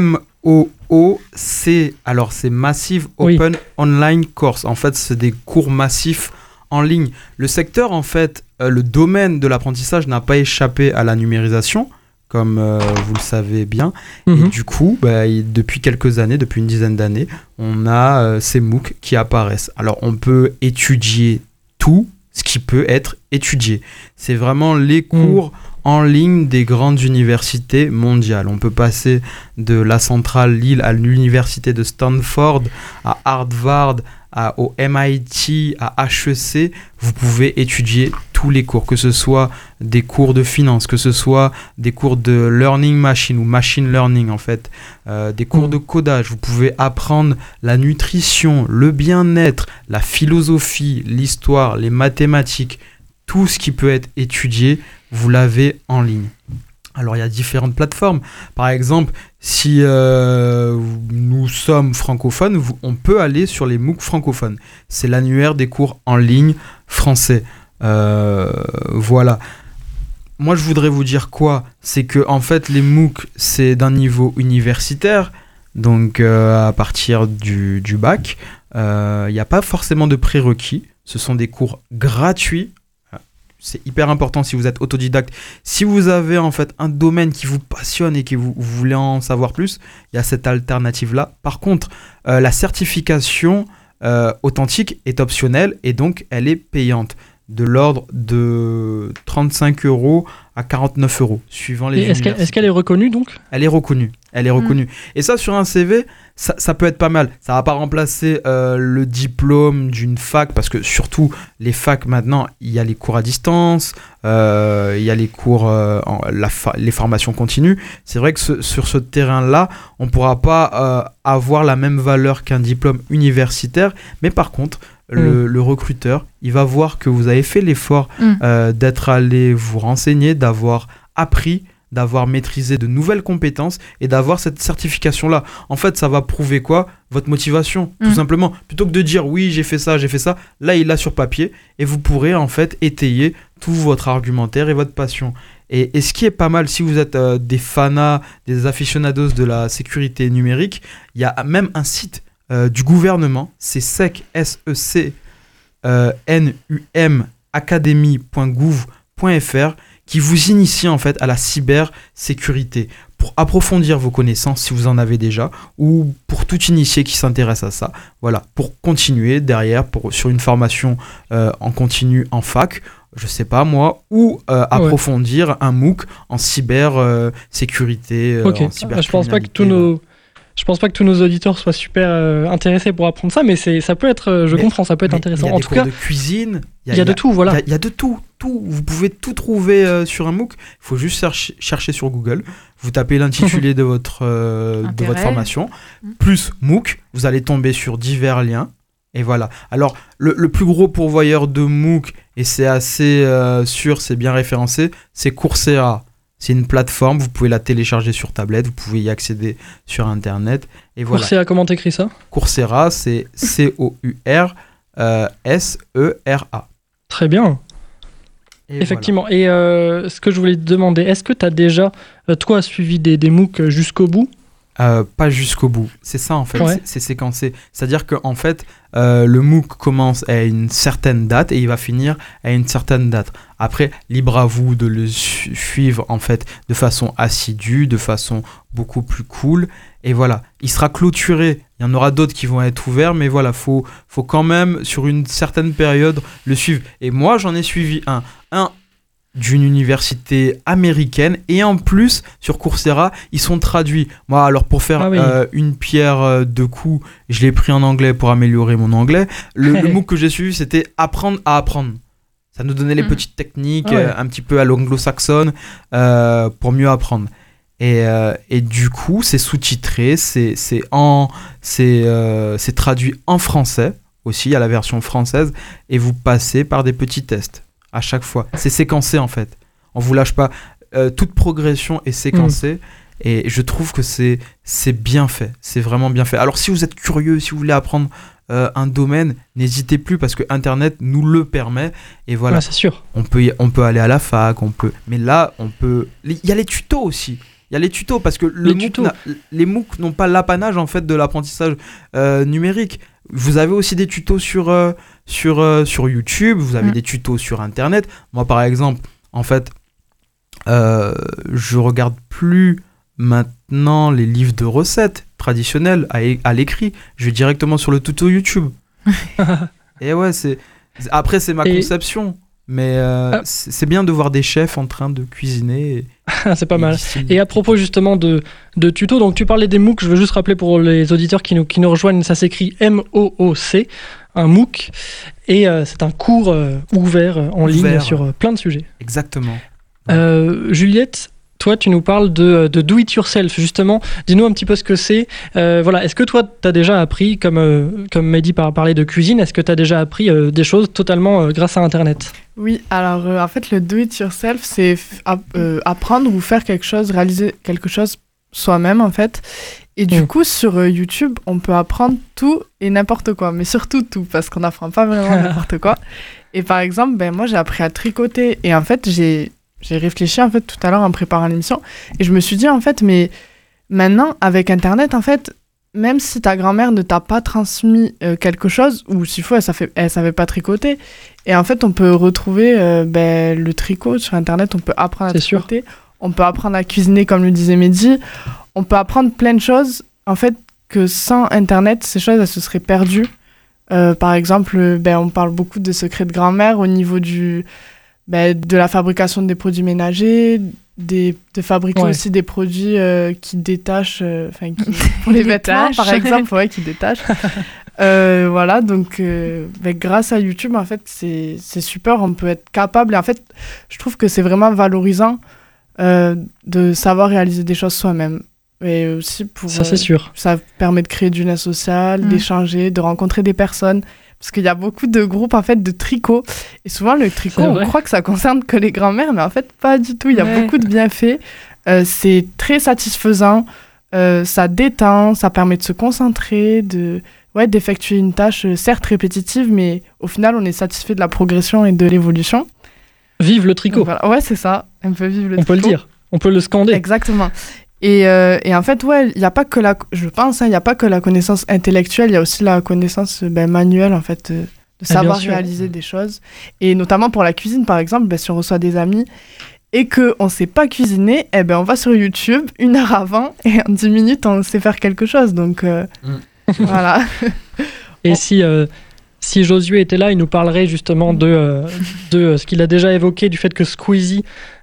MOOC, alors c'est Massive Open Online Course. En fait, c'est des cours massifs en ligne. Le secteur, en fait, le domaine de l'apprentissage n'a pas échappé à la numérisation, comme vous le savez bien. Et du coup, depuis quelques années, depuis une dizaine d'années, on a ces MOOC qui apparaissent. Alors, on peut étudier tout ce qui peut être étudié. C'est vraiment les cours en ligne des grandes universités mondiales. On peut passer de la centrale Lille à l'université de Stanford, à Harvard, au MIT, à HEC. Vous pouvez étudier tous les cours, que ce soit des cours de finance, que ce soit des cours de learning machine ou machine learning en fait, des cours de codage. Vous pouvez apprendre la nutrition, le bien-être, la philosophie, l'histoire, les mathématiques. Tout ce qui peut être étudié, vous l'avez en ligne. Alors, il y a différentes plateformes. Par exemple, si nous sommes francophones, on peut aller sur les MOOC francophones. C'est l'annuaire des cours en ligne français. Voilà. Moi, je voudrais vous dire quoi ? C'est que, en fait, les MOOC, c'est d'un niveau universitaire, donc à partir du bac. Il n'y a pas forcément de prérequis. Ce sont des cours gratuits. c'est hyper important si vous êtes autodidacte. Si vous avez en fait un domaine qui vous passionne et que vous voulez en savoir plus, il y a cette alternative-là. Par contre, la certification authentique est optionnelle et donc elle est payante, de l'ordre de 35 € à 49 €, suivant les universités. Est-ce qu'elle est reconnue donc ? Elle est reconnue. Et ça, sur un CV, ça peut être pas mal. Ça va pas remplacer le diplôme d'une fac, parce que surtout, les facs, maintenant, il y a les cours à distance, il y a les cours, les formations continues. C'est vrai que sur ce terrain-là, on pourra pas avoir la même valeur qu'un diplôme universitaire, mais par contre, le recruteur, il va voir que vous avez fait l'effort d'être allé vous renseigner, d'avoir appris, d'avoir maîtrisé de nouvelles compétences et d'avoir cette certification-là. En fait, ça va prouver quoi ? Votre motivation, tout simplement. Plutôt que de dire oui, j'ai fait ça, là, il l'a sur papier et vous pourrez en fait étayer tout votre argumentaire et votre passion. Et ce qui est pas mal, si vous êtes des fanas, des aficionados de la sécurité numérique, il y a même un site du gouvernement, c'est SEC, SEC-NUM academy.gouv.fr, qui vous initie en fait à la cybersécurité pour approfondir vos connaissances si vous en avez déjà, ou pour tout initié qui s'intéresse à ça. Voilà, pour continuer derrière sur une formation en continu en fac, je sais pas moi, ou approfondir un MOOC en cybersécurité. Je pense pas que tous nos auditeurs soient super intéressés pour apprendre ça, mais ça peut être, comprends, ça peut être intéressant. En tout cas, de cuisine, il y a de tout, voilà. Il y a de tout. Vous pouvez tout trouver sur un MOOC. Il faut juste chercher sur Google. Vous tapez l'intitulé de votre formation, plus MOOC. Vous allez tomber sur divers liens. Et voilà. Alors, le plus gros pourvoyeur de MOOC, et c'est assez sûr, c'est bien référencé, c'est Coursera. C'est une plateforme, vous pouvez la télécharger sur tablette, vous pouvez y accéder sur Internet. Et voilà. Coursera, comment t'écris ça ? Coursera, c'est Coursera. Très bien. Et effectivement. Voilà. Et ce que je voulais te demander, est-ce que tu as déjà, toi, suivi des MOOC jusqu'au bout ? Pas jusqu'au bout. C'est ça en fait, c'est séquencé. C'est-à-dire qu'en fait, le MOOC commence à une certaine date et il va finir à une certaine date. Après, libre à vous de le suivre en fait de façon assidue, de façon beaucoup plus cool. Et voilà, il sera clôturé. Il y en aura d'autres qui vont être ouverts, mais voilà, faut quand même sur une certaine période le suivre. Et moi, j'en ai suivi un d'une université américaine, et en plus sur Coursera ils sont traduits. Moi, alors pour faire une pierre deux coups, je l'ai pris en anglais pour améliorer mon anglais. Le MOOC que j'ai suivi, c'était apprendre à apprendre. Ça nous donnait les petites techniques un petit peu à l'anglo-saxonne pour mieux apprendre. Et du coup c'est sous-titré, c'est traduit en français aussi, il y a la version française, et vous passez par des petits tests à chaque fois. C'est séquencé en fait. On vous lâche pas. Toute progression est séquencée et je trouve que c'est bien fait. C'est vraiment bien fait. Alors si vous êtes curieux, si vous voulez apprendre un domaine, n'hésitez plus parce que Internet nous le permet. Et voilà. C'est sûr. On peut aller à la fac, mais là, il y a les tutos aussi. Il y a les tutos parce que les MOOC n'ont pas l'apanage en fait de l'apprentissage numérique. Vous avez aussi des tutos sur YouTube, vous avez des tutos sur Internet. Moi, par exemple, en fait, je regarde plus maintenant les livres de recettes traditionnels à l'écrit. Je vais directement sur le tuto YouTube. Et ouais, après, c'est ma conception. Mais c'est bien de voir des chefs en train de cuisiner. C'est pas mal. Et à propos justement de tutos, donc tu parlais des MOOC, je veux juste rappeler pour les auditeurs qui nous rejoignent, ça s'écrit MOOC, un MOOC, et c'est un cours ouvert en ligne sur plein de sujets. Exactement. Juliette, toi tu nous parles de do it yourself, justement, dis-nous un petit peu ce que c'est. Voilà, est-ce que toi tu as déjà appris, comme Mehdi parlait de cuisine, est-ce que tu as déjà appris des choses totalement grâce à Internet ? Oui, alors en fait le do it yourself c'est apprendre ou faire quelque chose, réaliser quelque chose soi-même en fait. Et du coup sur YouTube on peut apprendre tout et n'importe quoi, mais surtout tout parce qu'on n'apprend pas vraiment n'importe quoi. Et par exemple, moi j'ai appris à tricoter et en fait j'ai réfléchi en fait tout à l'heure en préparant l'émission et je me suis dit en fait mais maintenant avec Internet en fait même si ta grand-mère ne t'a pas transmis quelque chose, ou s'il faut, elle savait pas tricoter. Et en fait, on peut retrouver le tricot sur Internet, on peut apprendre à tricoter, on peut apprendre à cuisiner, comme le disait Mehdi, on peut apprendre plein de choses, en fait, que sans Internet, ces choses, elles se seraient perdues. Par exemple, on parle beaucoup de secrets de grand-mère au niveau de la fabrication des produits ménagers, de fabriquer aussi des produits qui détachent, pour les vêtements par exemple, qui détachent. Voilà, donc grâce à YouTube, en fait, c'est super, on peut être capable, et en fait, je trouve que c'est vraiment valorisant de savoir réaliser des choses soi-même. Et aussi ça, c'est sûr. Ça permet de créer du lien social, d'échanger, de rencontrer des personnes. Parce qu'il y a beaucoup de groupes en fait de tricot. Et souvent, le tricot, on croit que ça concerne que les grand-mères, mais en fait, pas du tout. Il y a beaucoup de bienfaits. C'est très satisfaisant. Ça détend, ça permet de se concentrer, d'effectuer une tâche certes répétitive, mais au final, on est satisfait de la progression et de l'évolution. Vive le tricot. Donc, voilà. Ouais, c'est ça. On peut vivre le tricot. On peut le dire. On peut le scander. Exactement. Et en fait, il n'y a pas que il n'y a pas que la connaissance intellectuelle, il y a aussi la connaissance manuelle, en fait, de savoir réaliser des choses. Et notamment pour la cuisine, par exemple, si on reçoit des amis et qu'on ne sait pas cuisiner, on va sur YouTube 1 heure avant et en 10 minutes, on sait faire quelque chose. Donc, voilà. Et si Josué était là, il nous parlerait justement de ce qu'il a déjà évoqué, du fait que Squeezie,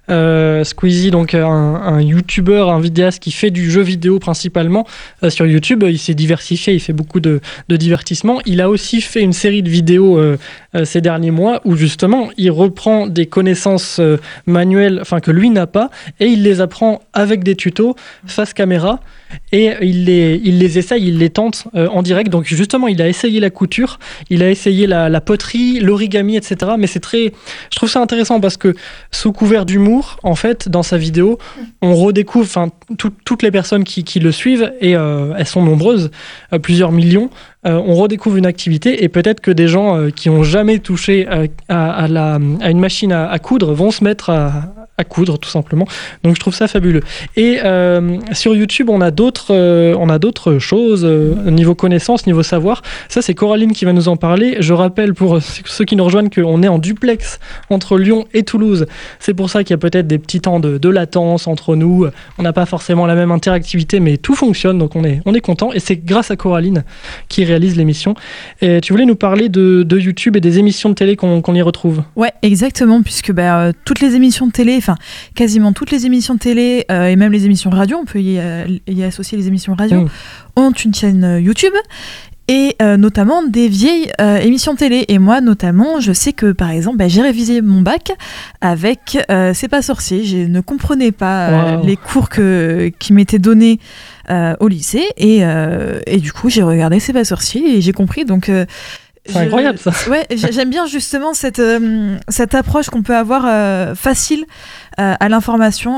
donc un youtubeur, un vidéaste qui fait du jeu vidéo principalement sur YouTube, il s'est diversifié, il fait beaucoup de divertissement. Il a aussi fait une série de vidéos ces derniers mois où justement il reprend des connaissances manuelles, que lui n'a pas, et il les apprend avec des tutos face caméra. Et il les essaye, il les tente en direct. Donc justement, il a essayé la couture, il a essayé la poterie, l'origami, etc. Mais je trouve ça intéressant parce que sous couvert d'humour, en fait, dans sa vidéo, on redécouvre, toutes les personnes qui le suivent, et elles sont nombreuses, plusieurs millions, on redécouvre une activité, et peut-être que des gens qui n'ont jamais touché à une machine à coudre vont se mettre à coudre, tout simplement. Donc je trouve ça fabuleux. Et sur YouTube, on a d'autres choses niveau connaissance, niveau savoir. Ça, c'est Coraline qui va nous en parler. Je rappelle pour ceux qui nous rejoignent qu'on est en duplex entre Lyon et Toulouse. C'est pour ça qu'il y a peut-être des petits temps de latence entre nous. On n'a pas forcément la même interactivité, mais tout fonctionne, donc on est content. Et c'est grâce à Coraline qui réalise l'émission. Et tu voulais nous parler de YouTube et des émissions de télé qu'on y retrouve. Ouais, exactement, puisque toutes les émissions de télé, quasiment toutes les émissions de télé et même les émissions radio, on peut y associer les émissions radio, ont une chaîne YouTube. Et notamment des vieilles émissions de télé. Et moi, notamment, je sais que, par exemple, j'ai révisé mon bac avec C'est pas sorcier. Je ne comprenais pas les cours qui m'étaient donnés au lycée. Et du coup, j'ai regardé C'est pas sorcier et j'ai compris. Donc, c'est incroyable, ça. Ouais, j'aime bien justement cette approche qu'on peut avoir facile à l'information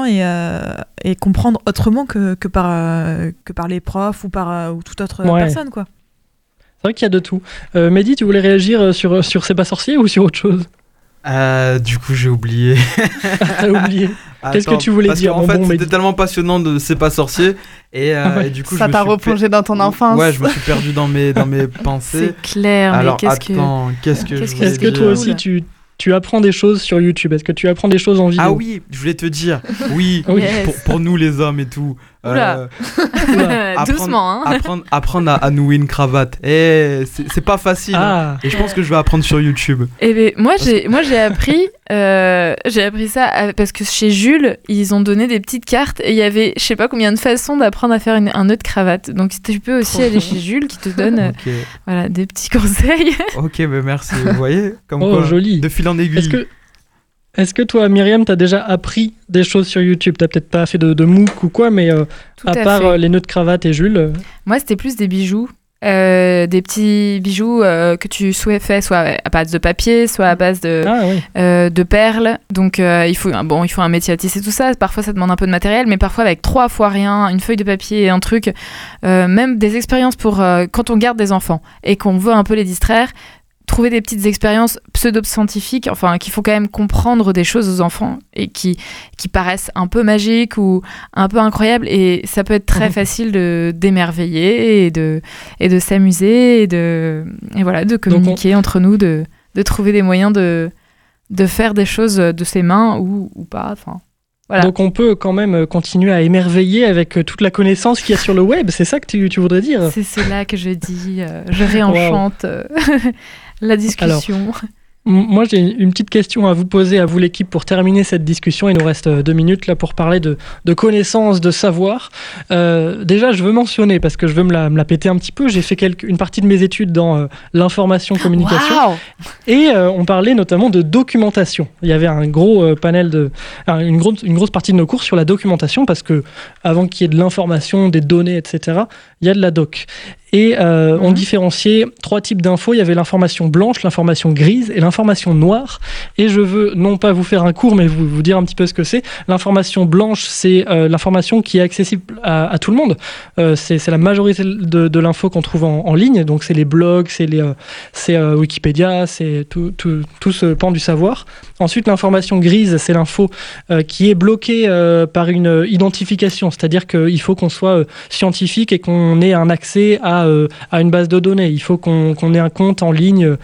et comprendre autrement que par les profs ou par toute autre personne, quoi. C'est vrai qu'il y a de tout. Mehdi, tu voulais réagir sur C'est pas sorcier ou sur autre chose ? Du coup, j'ai oublié. T'as oublié. Qu'est-ce que tu voulais dire ? En fait, c'était tellement passionnant de C'est pas sorcier. Et du coup, ça t'a replongé dans ton enfance. Ouais, je me suis perdu dans mes pensées. C'est clair, mais alors, qu'est-ce que Est-ce que toi aussi, tu apprends des choses sur YouTube ? Est-ce que tu apprends des choses en vidéo ? Ah oui, je voulais te dire. Oui, yes. pour nous les hommes et tout. Doucement, hein. Apprendre à nouer une cravate. C'est pas facile. Hein. Et je pense que je vais apprendre sur YouTube. Et moi j'ai appris ça parce que chez Jules, ils ont donné des petites cartes et il y avait je sais pas combien de façons d'apprendre à faire un nœud de cravate. Donc tu peux aussi aller chez Jules qui te donne des petits conseils. Ok, merci. Vous voyez comme quoi, joli. De fil en aiguille. Est-ce que toi, Myriam, t'as déjà appris des choses sur YouTube ? T'as peut-être pas fait de MOOC ou quoi, mais à part les nœuds de cravate et Jules... Moi, c'était plus des bijoux. Des petits bijoux que tu fais soit à base de papier, soit à base de perles. Donc, il faut un métier à tisser, tout ça. Parfois, ça demande un peu de matériel, mais parfois, avec 3 fois rien, une feuille de papier et un truc. Même des expériences pour quand on garde des enfants et qu'on veut un peu les distraire. trouver des petites expériences pseudo-scientifiques, enfin, qui font quand même comprendre des choses aux enfants et qui paraissent un peu magiques ou un peu incroyables. Et ça peut être très facile d'émerveiller et de s'amuser et voilà, de communiquer entre nous, de trouver des moyens de faire des choses de ses mains ou pas, enfin... Voilà. Donc on peut quand même continuer à émerveiller avec toute la connaissance qu'il y a sur le web, c'est ça que tu voudrais dire ? C'est cela que je dis, je réenchante la discussion. Alors, moi j'ai une petite question à vous poser, à vous l'équipe, pour terminer cette discussion. Il nous reste 2 minutes là pour parler de connaissances, de savoir. Déjà je veux mentionner, parce que je veux me la péter un petit peu, j'ai fait une partie de mes études dans l'information communication. Wow. Et on parlait notamment de documentation. Il y avait un gros panel une grosse partie de nos cours sur la documentation, parce que avant qu'il y ait de l'information, des données, etc., il y a de la doc. Et on différenciait 3 types d'infos. Il y avait l'information blanche, l'information grise et l'information noire. Et je veux non pas vous faire un cours, mais vous dire un petit peu ce que c'est. L'information blanche, c'est l'information qui est accessible à tout le monde. C'est la majorité de l'info qu'on trouve en ligne. Donc c'est les blogs, c'est Wikipédia, c'est tout ce pan du savoir. Ensuite, l'information grise, c'est l'info qui est bloquée par une identification. C'est-à-dire qu'il faut qu'on soit scientifique et qu'on ait un accès à une base de données. Il faut qu'on ait un compte en ligne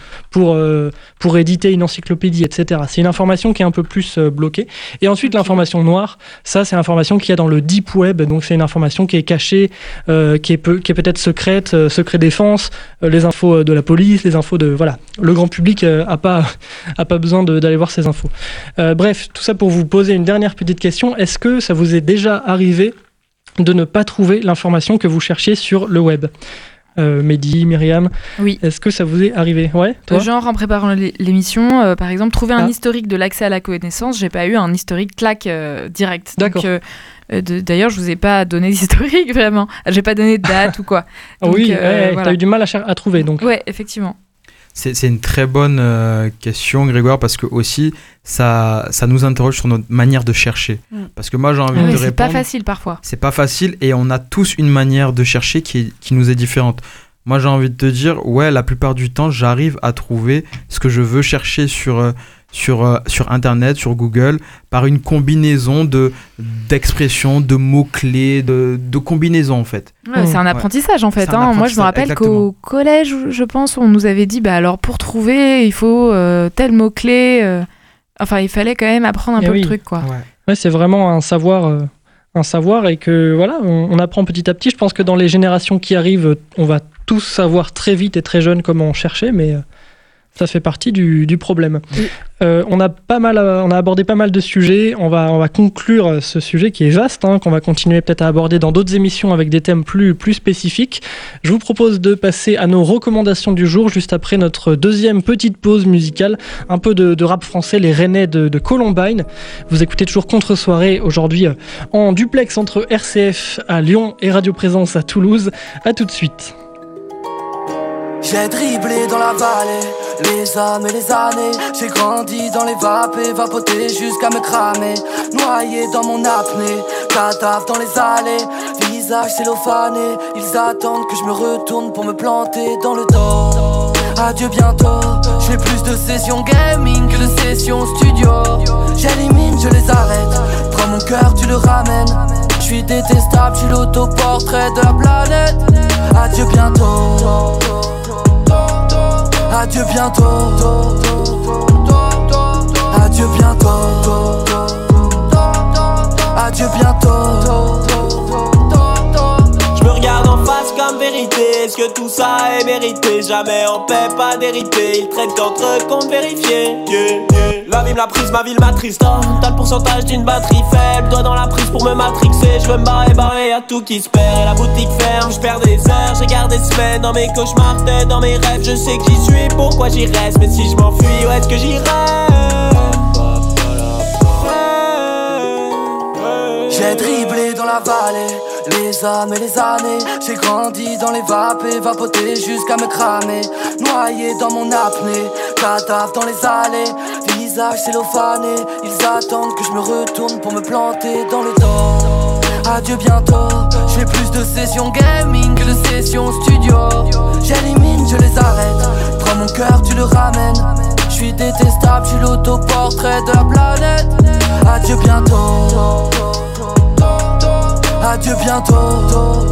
pour éditer une encyclopédie, etc. C'est une information qui est un peu plus bloquée. Et ensuite, l'information noire, ça, c'est l'information qu'il y a dans le deep web. Donc, c'est une information qui est cachée, qui est peut-être secrète, secret défense, les infos de la police, les infos de... Voilà. Le grand public a pas besoin d'aller voir ces infos. Bref, tout ça pour vous poser une dernière petite question. Est-ce que ça vous est déjà arrivé de ne pas trouver l'information que vous cherchiez sur le web ? Mehdi, Myriam, oui. Est-ce que ça vous est arrivé ? Ouais, toi ? Genre en préparant l'émission, par exemple, trouver un historique de l'accès à la connaissance, j'ai pas eu un historique clac direct. D'accord. Donc, d'ailleurs, je vous ai pas donné d'historique vraiment. J'ai pas donné de date ou quoi. Donc, oui, voilà. T'as eu du mal à trouver donc. Ouais, effectivement. C'est une très bonne question, Grégoire, parce que aussi ça nous interroge sur notre manière de chercher. Parce que moi j'ai envie de répondre. C'est pas facile parfois. C'est pas facile et on a tous une manière de chercher qui nous est différente. Moi j'ai envie de te dire, ouais, la plupart du temps j'arrive à trouver ce que je veux chercher sur Internet, sur Google, par une combinaison d'expressions, de mots-clés, de combinaisons en fait. Ouais, c'est un apprentissage en fait. Moi je me rappelle qu'au collège, je pense, on nous avait dit, alors pour trouver, il faut tel mot-clé. Enfin, il fallait quand même apprendre un peu le truc, quoi. Ouais, c'est vraiment un savoir et que voilà, on apprend petit à petit. Je pense que dans les générations qui arrivent, on va tous savoir très vite et très jeune comment chercher, mais... Ça fait partie du problème. Oui. On a abordé pas mal de sujets. On va conclure ce sujet qui est vaste, qu'on va continuer peut-être à aborder dans d'autres émissions avec des thèmes plus spécifiques. Je vous propose de passer à nos recommandations du jour, juste après notre deuxième petite pause musicale. Un peu de rap français, les Rennais de Columbine. Vous écoutez toujours Contre-soirée, aujourd'hui en duplex entre RCF à Lyon et Radio Présence à Toulouse. À tout de suite. J'ai dribblé dans la vallée, les âmes et les années. J'ai grandi dans les vapes et vapoté jusqu'à me cramer. Noyé dans mon apnée, cadavre dans les allées. Visage cellophané, ils attendent que je me retourne pour me planter dans le dos. Adieu bientôt, j'ai plus de sessions gaming que de sessions studio. J'élimine, je les arrête, prends mon cœur, tu le ramènes. Je suis détestable, je suis l'autoportrait de la planète. Adieu bientôt. Adieu bientôt. Adieu bientôt. Adieu bientôt. Je me regarde en face comme vérité. Est-ce que tout ça est mérité? Jamais en paix, pas d'hérité. Ils traitent qu'entre comptes vérifiés. La vie me l'a prise, ma ville m'attriste. T'as le pourcentage d'une batterie faible. Doigt dans la prise pour me matrixer. Je veux me barrer, y'a tout qui se perd. Et la boutique ferme, je perds des heures. J'ai gardé des semaines dans mes cauchemars, tête dans mes rêves. Je sais qui je suis, pourquoi j'y reste. Mais si je m'enfuis, où est-ce que j'irai? J'ai dribblé dans la vallée, les âmes et les années. J'ai grandi dans les vapes et vapoté jusqu'à me cramer. Noyé dans mon apnée, cadavre dans les allées. Visage cellophané, ils attendent que je me retourne pour me planter dans le dos. Adieu bientôt. Je fais plus de sessions gaming que de sessions studio. J'élimine, je les arrête. Prends mon cœur, tu le ramènes. Je suis détestable, je suis l'autoportrait de la planète. Adieu bientôt. Adieu bientôt.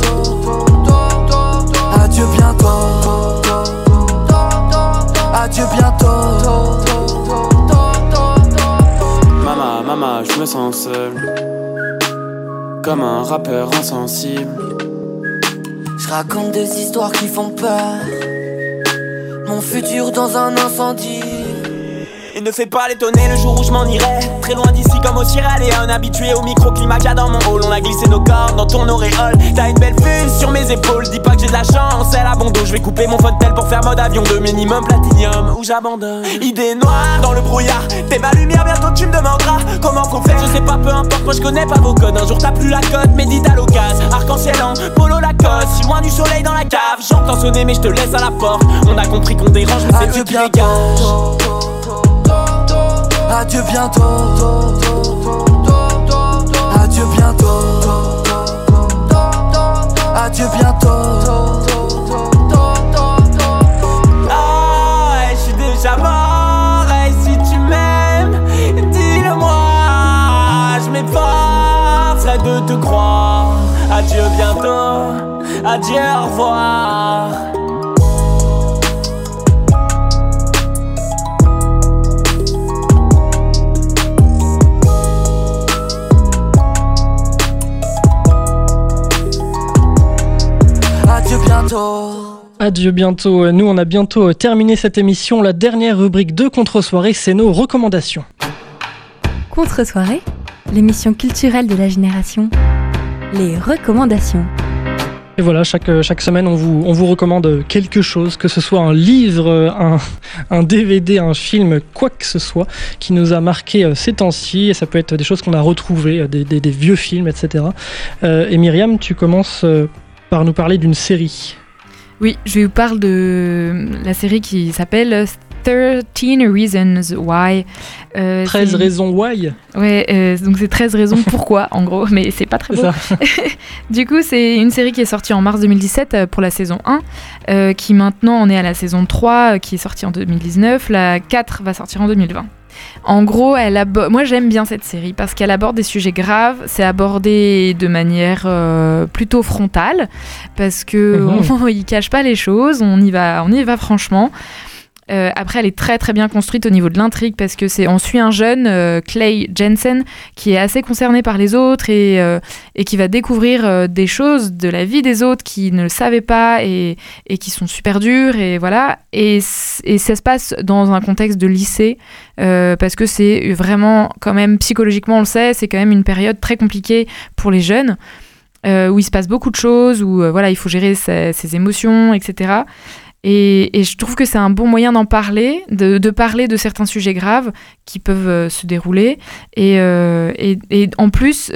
Adieu bientôt. Adieu bientôt. Maman, je me sens seul, comme un rappeur insensible. Je raconte des histoires qui font peur. Mon futur dans un incendie. Il ne fait pas l'étonner le jour où je m'en irai. Très loin d'ici comme au Sierra Leone. Habitué au microclimat qu'il y a dans mon hall. On a glissé nos cordes dans ton auréole. T'as une belle vue sur mes épaules. Dis pas que j'ai de la chance, c'est la bondo. Je vais couper mon fauteuil pour faire mode avion de minimum platinium. Ou j'abandonne. Idée noire dans le brouillard. T'es ma lumière, bientôt tu me demanderas comment faut faire. Je sais pas, peu importe, moi je connais pas vos codes. Un jour t'as plus la cote, médite à l'occasion. Arc-en-ciel en polo Lacoste. Si loin du soleil dans la cave. J'entends sonner mais je te laisse à la porte. On a compris qu'on dérange mais c'est eux qui dégagent. Adieu bientôt. Adieu bientôt. Adieu bientôt. Ah, je suis déjà mort. Et si tu m'aimes, dis-le-moi. Je m'efforcerai de te croire. Adieu bientôt. Adieu, au revoir. Adieu bientôt. Nous, on a bientôt terminé cette émission. La dernière rubrique de Contre-soirée, c'est nos recommandations. Contre-soirée, l'émission culturelle de la génération. Les recommandations. Et voilà, chaque semaine, on vous recommande quelque chose, que ce soit un livre, un DVD, un film, quoi que ce soit, qui nous a marqué ces temps-ci. Et ça peut être des choses qu'on a retrouvées, des vieux films, etc. Et Myriam, tu commences par nous parler d'une série. Oui, je vous parle de la série qui s'appelle 13 Reasons Why. 13 raisons why. Ouais, donc c'est 13 raisons pourquoi, en gros, mais c'est pas très beau. Du coup, c'est une série qui est sortie en mars 2017 pour la saison 1, qui maintenant on est à la saison 3, qui est sortie en 2019. La 4 va sortir en 2020. En gros, moi j'aime bien cette série parce qu'elle aborde des sujets graves, c'est abordé de manière plutôt frontale parce que il cache pas les choses, on y va franchement. Après, elle est très très bien construite au niveau de l'intrigue parce que on suit un jeune, Clay Jensen, qui est assez concerné par les autres et qui va découvrir des choses de la vie des autres qui ne le savaient pas et qui sont super dures et voilà. Et ça se passe dans un contexte de lycée parce que c'est vraiment quand même psychologiquement, on le sait, c'est quand même une période très compliquée pour les jeunes. Où il se passe beaucoup de choses, où voilà, il faut gérer ses émotions, etc. Et je trouve que c'est un bon moyen d'en parler, de parler de certains sujets graves qui peuvent se dérouler. Et en plus,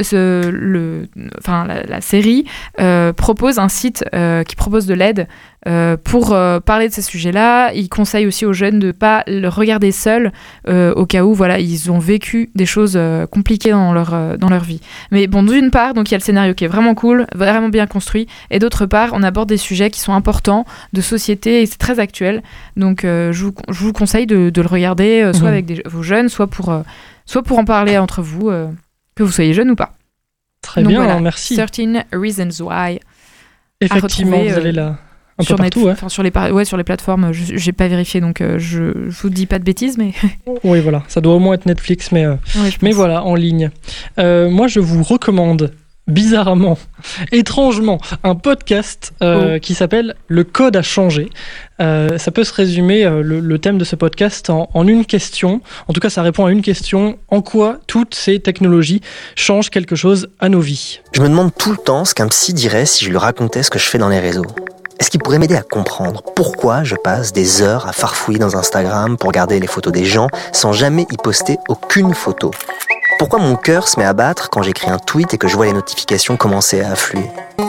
la série propose un site qui propose de l'aide pour parler de ces sujets-là. Il conseille aussi aux jeunes de ne pas le regarder seuls au cas où voilà, ils ont vécu des choses compliquées dans leur vie. Mais bon, d'une part, donc il y a le scénario qui est vraiment cool, vraiment bien construit, et d'autre part, on aborde des sujets qui sont importants de société et c'est très actuel. Donc je vous conseille de le regarder soit avec vos jeunes, soit pour en parler entre vous, que vous soyez jeune ou pas. Très donc, bien, voilà, merci. 13 Reasons Why. Effectivement, vous allez là. Un peu partout, sur les plateformes, j'ai pas vérifié, donc je vous dis pas de bêtises, mais... Oui, voilà, ça doit au moins être Netflix, mais voilà, en ligne. Moi, je vous recommande, bizarrement, étrangement, un podcast qui s'appelle « Le code a changé ». Ça peut se résumer, le thème de ce podcast, en une question. En tout cas, ça répond à une question. En quoi toutes ces technologies changent quelque chose à nos vies ? Je me demande tout le temps ce qu'un psy dirait si je lui racontais ce que je fais dans les réseaux. Est-ce qu'il pourrait m'aider à comprendre pourquoi je passe des heures à farfouiller dans Instagram pour regarder les photos des gens sans jamais y poster aucune photo ? Pourquoi mon cœur se met à battre quand j'écris un tweet et que je vois les notifications commencer à affluer ?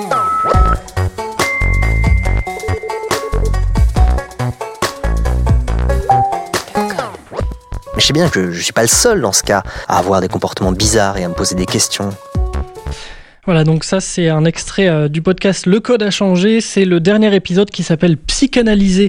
Mais je sais bien que je suis pas le seul dans ce cas à avoir des comportements bizarres et à me poser des questions. Voilà, donc ça c'est un extrait du podcast Le Code a changé, c'est le dernier épisode qui s'appelle Psychanalyse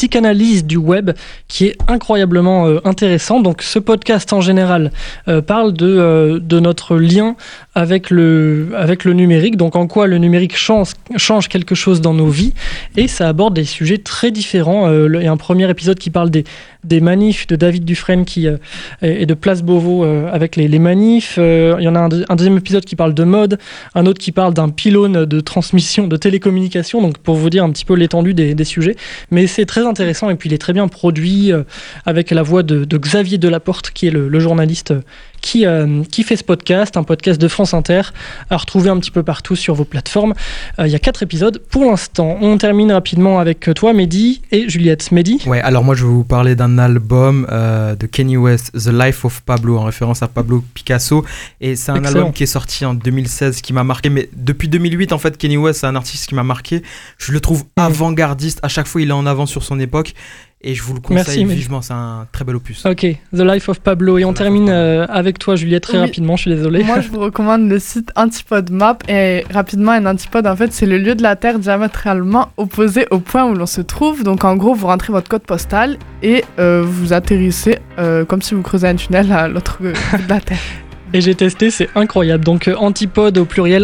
du web, qui est incroyablement intéressant. Donc ce podcast en général parle de notre lien avec le numérique, donc en quoi le numérique change quelque chose dans nos vies, et ça aborde des sujets très différents. Il y a un premier épisode qui parle des manifs de David Dufresne et de Place Beauvau avec les manifs. Il y en a un deuxième épisode qui parle de mode, un autre qui parle d'un pylône de transmission de télécommunications, donc pour vous dire un petit peu l'étendue des sujets. Mais c'est très intéressant et puis il est très bien produit avec la voix de Xavier Delaporte qui est le journaliste qui fait ce podcast, un podcast de France Inter, à retrouver un petit peu partout sur vos plateformes. Il y a 4 épisodes pour l'instant. On termine rapidement avec toi, Mehdi, et Juliette. Mehdi ? Ouais, alors moi je vais vous parler d'un album de Kanye West, The Life of Pablo, en référence à Pablo Picasso. Et c'est un album qui est sorti en 2016 qui m'a marqué. Mais depuis 2008, en fait, Kanye West, c'est un artiste qui m'a marqué. Je le trouve avant-gardiste. À chaque fois, il est en avant sur son époque. Et je vous le conseille vivement, c'est un très bel opus. Ok, The Life of Pablo. Et on termine avec toi, Juliette, très rapidement, je suis désolé. Moi, je vous recommande le site Antipode Map. Et rapidement, un antipode, en fait, c'est le lieu de la Terre diamétralement opposé au point où l'on se trouve. Donc, en gros, vous rentrez votre code postal et vous atterrissez comme si vous creusez un tunnel à l'autre bout de la Terre. Et j'ai testé, c'est incroyable. Donc Antipode au pluriel,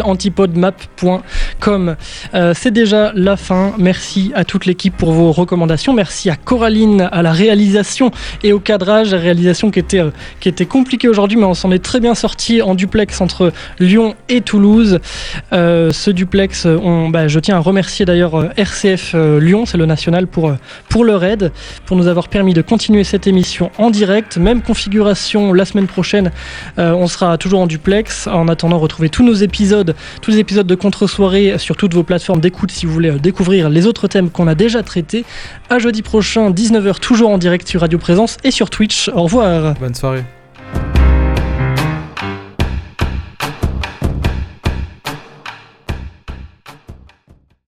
antipodemap.com. C'est déjà la fin. Merci à toute l'équipe pour vos recommandations. Merci à Coraline à la réalisation et au cadrage. La réalisation qui était compliquée aujourd'hui, mais on s'en est très bien sorti en duplex entre Lyon et Toulouse. Ce duplex, je tiens à remercier d'ailleurs RCF Lyon, c'est le national, pour leur aide, pour nous avoir permis de continuer cette émission en direct. Même configuration la semaine prochaine. On sera toujours en duplex. En attendant, retrouvez tous les épisodes de Contre-soirée sur toutes vos plateformes d'écoute si vous voulez découvrir les autres thèmes qu'on a déjà traités. À jeudi prochain, 19h, toujours en direct sur Radio Présence et sur Twitch. Au revoir. Bonne soirée.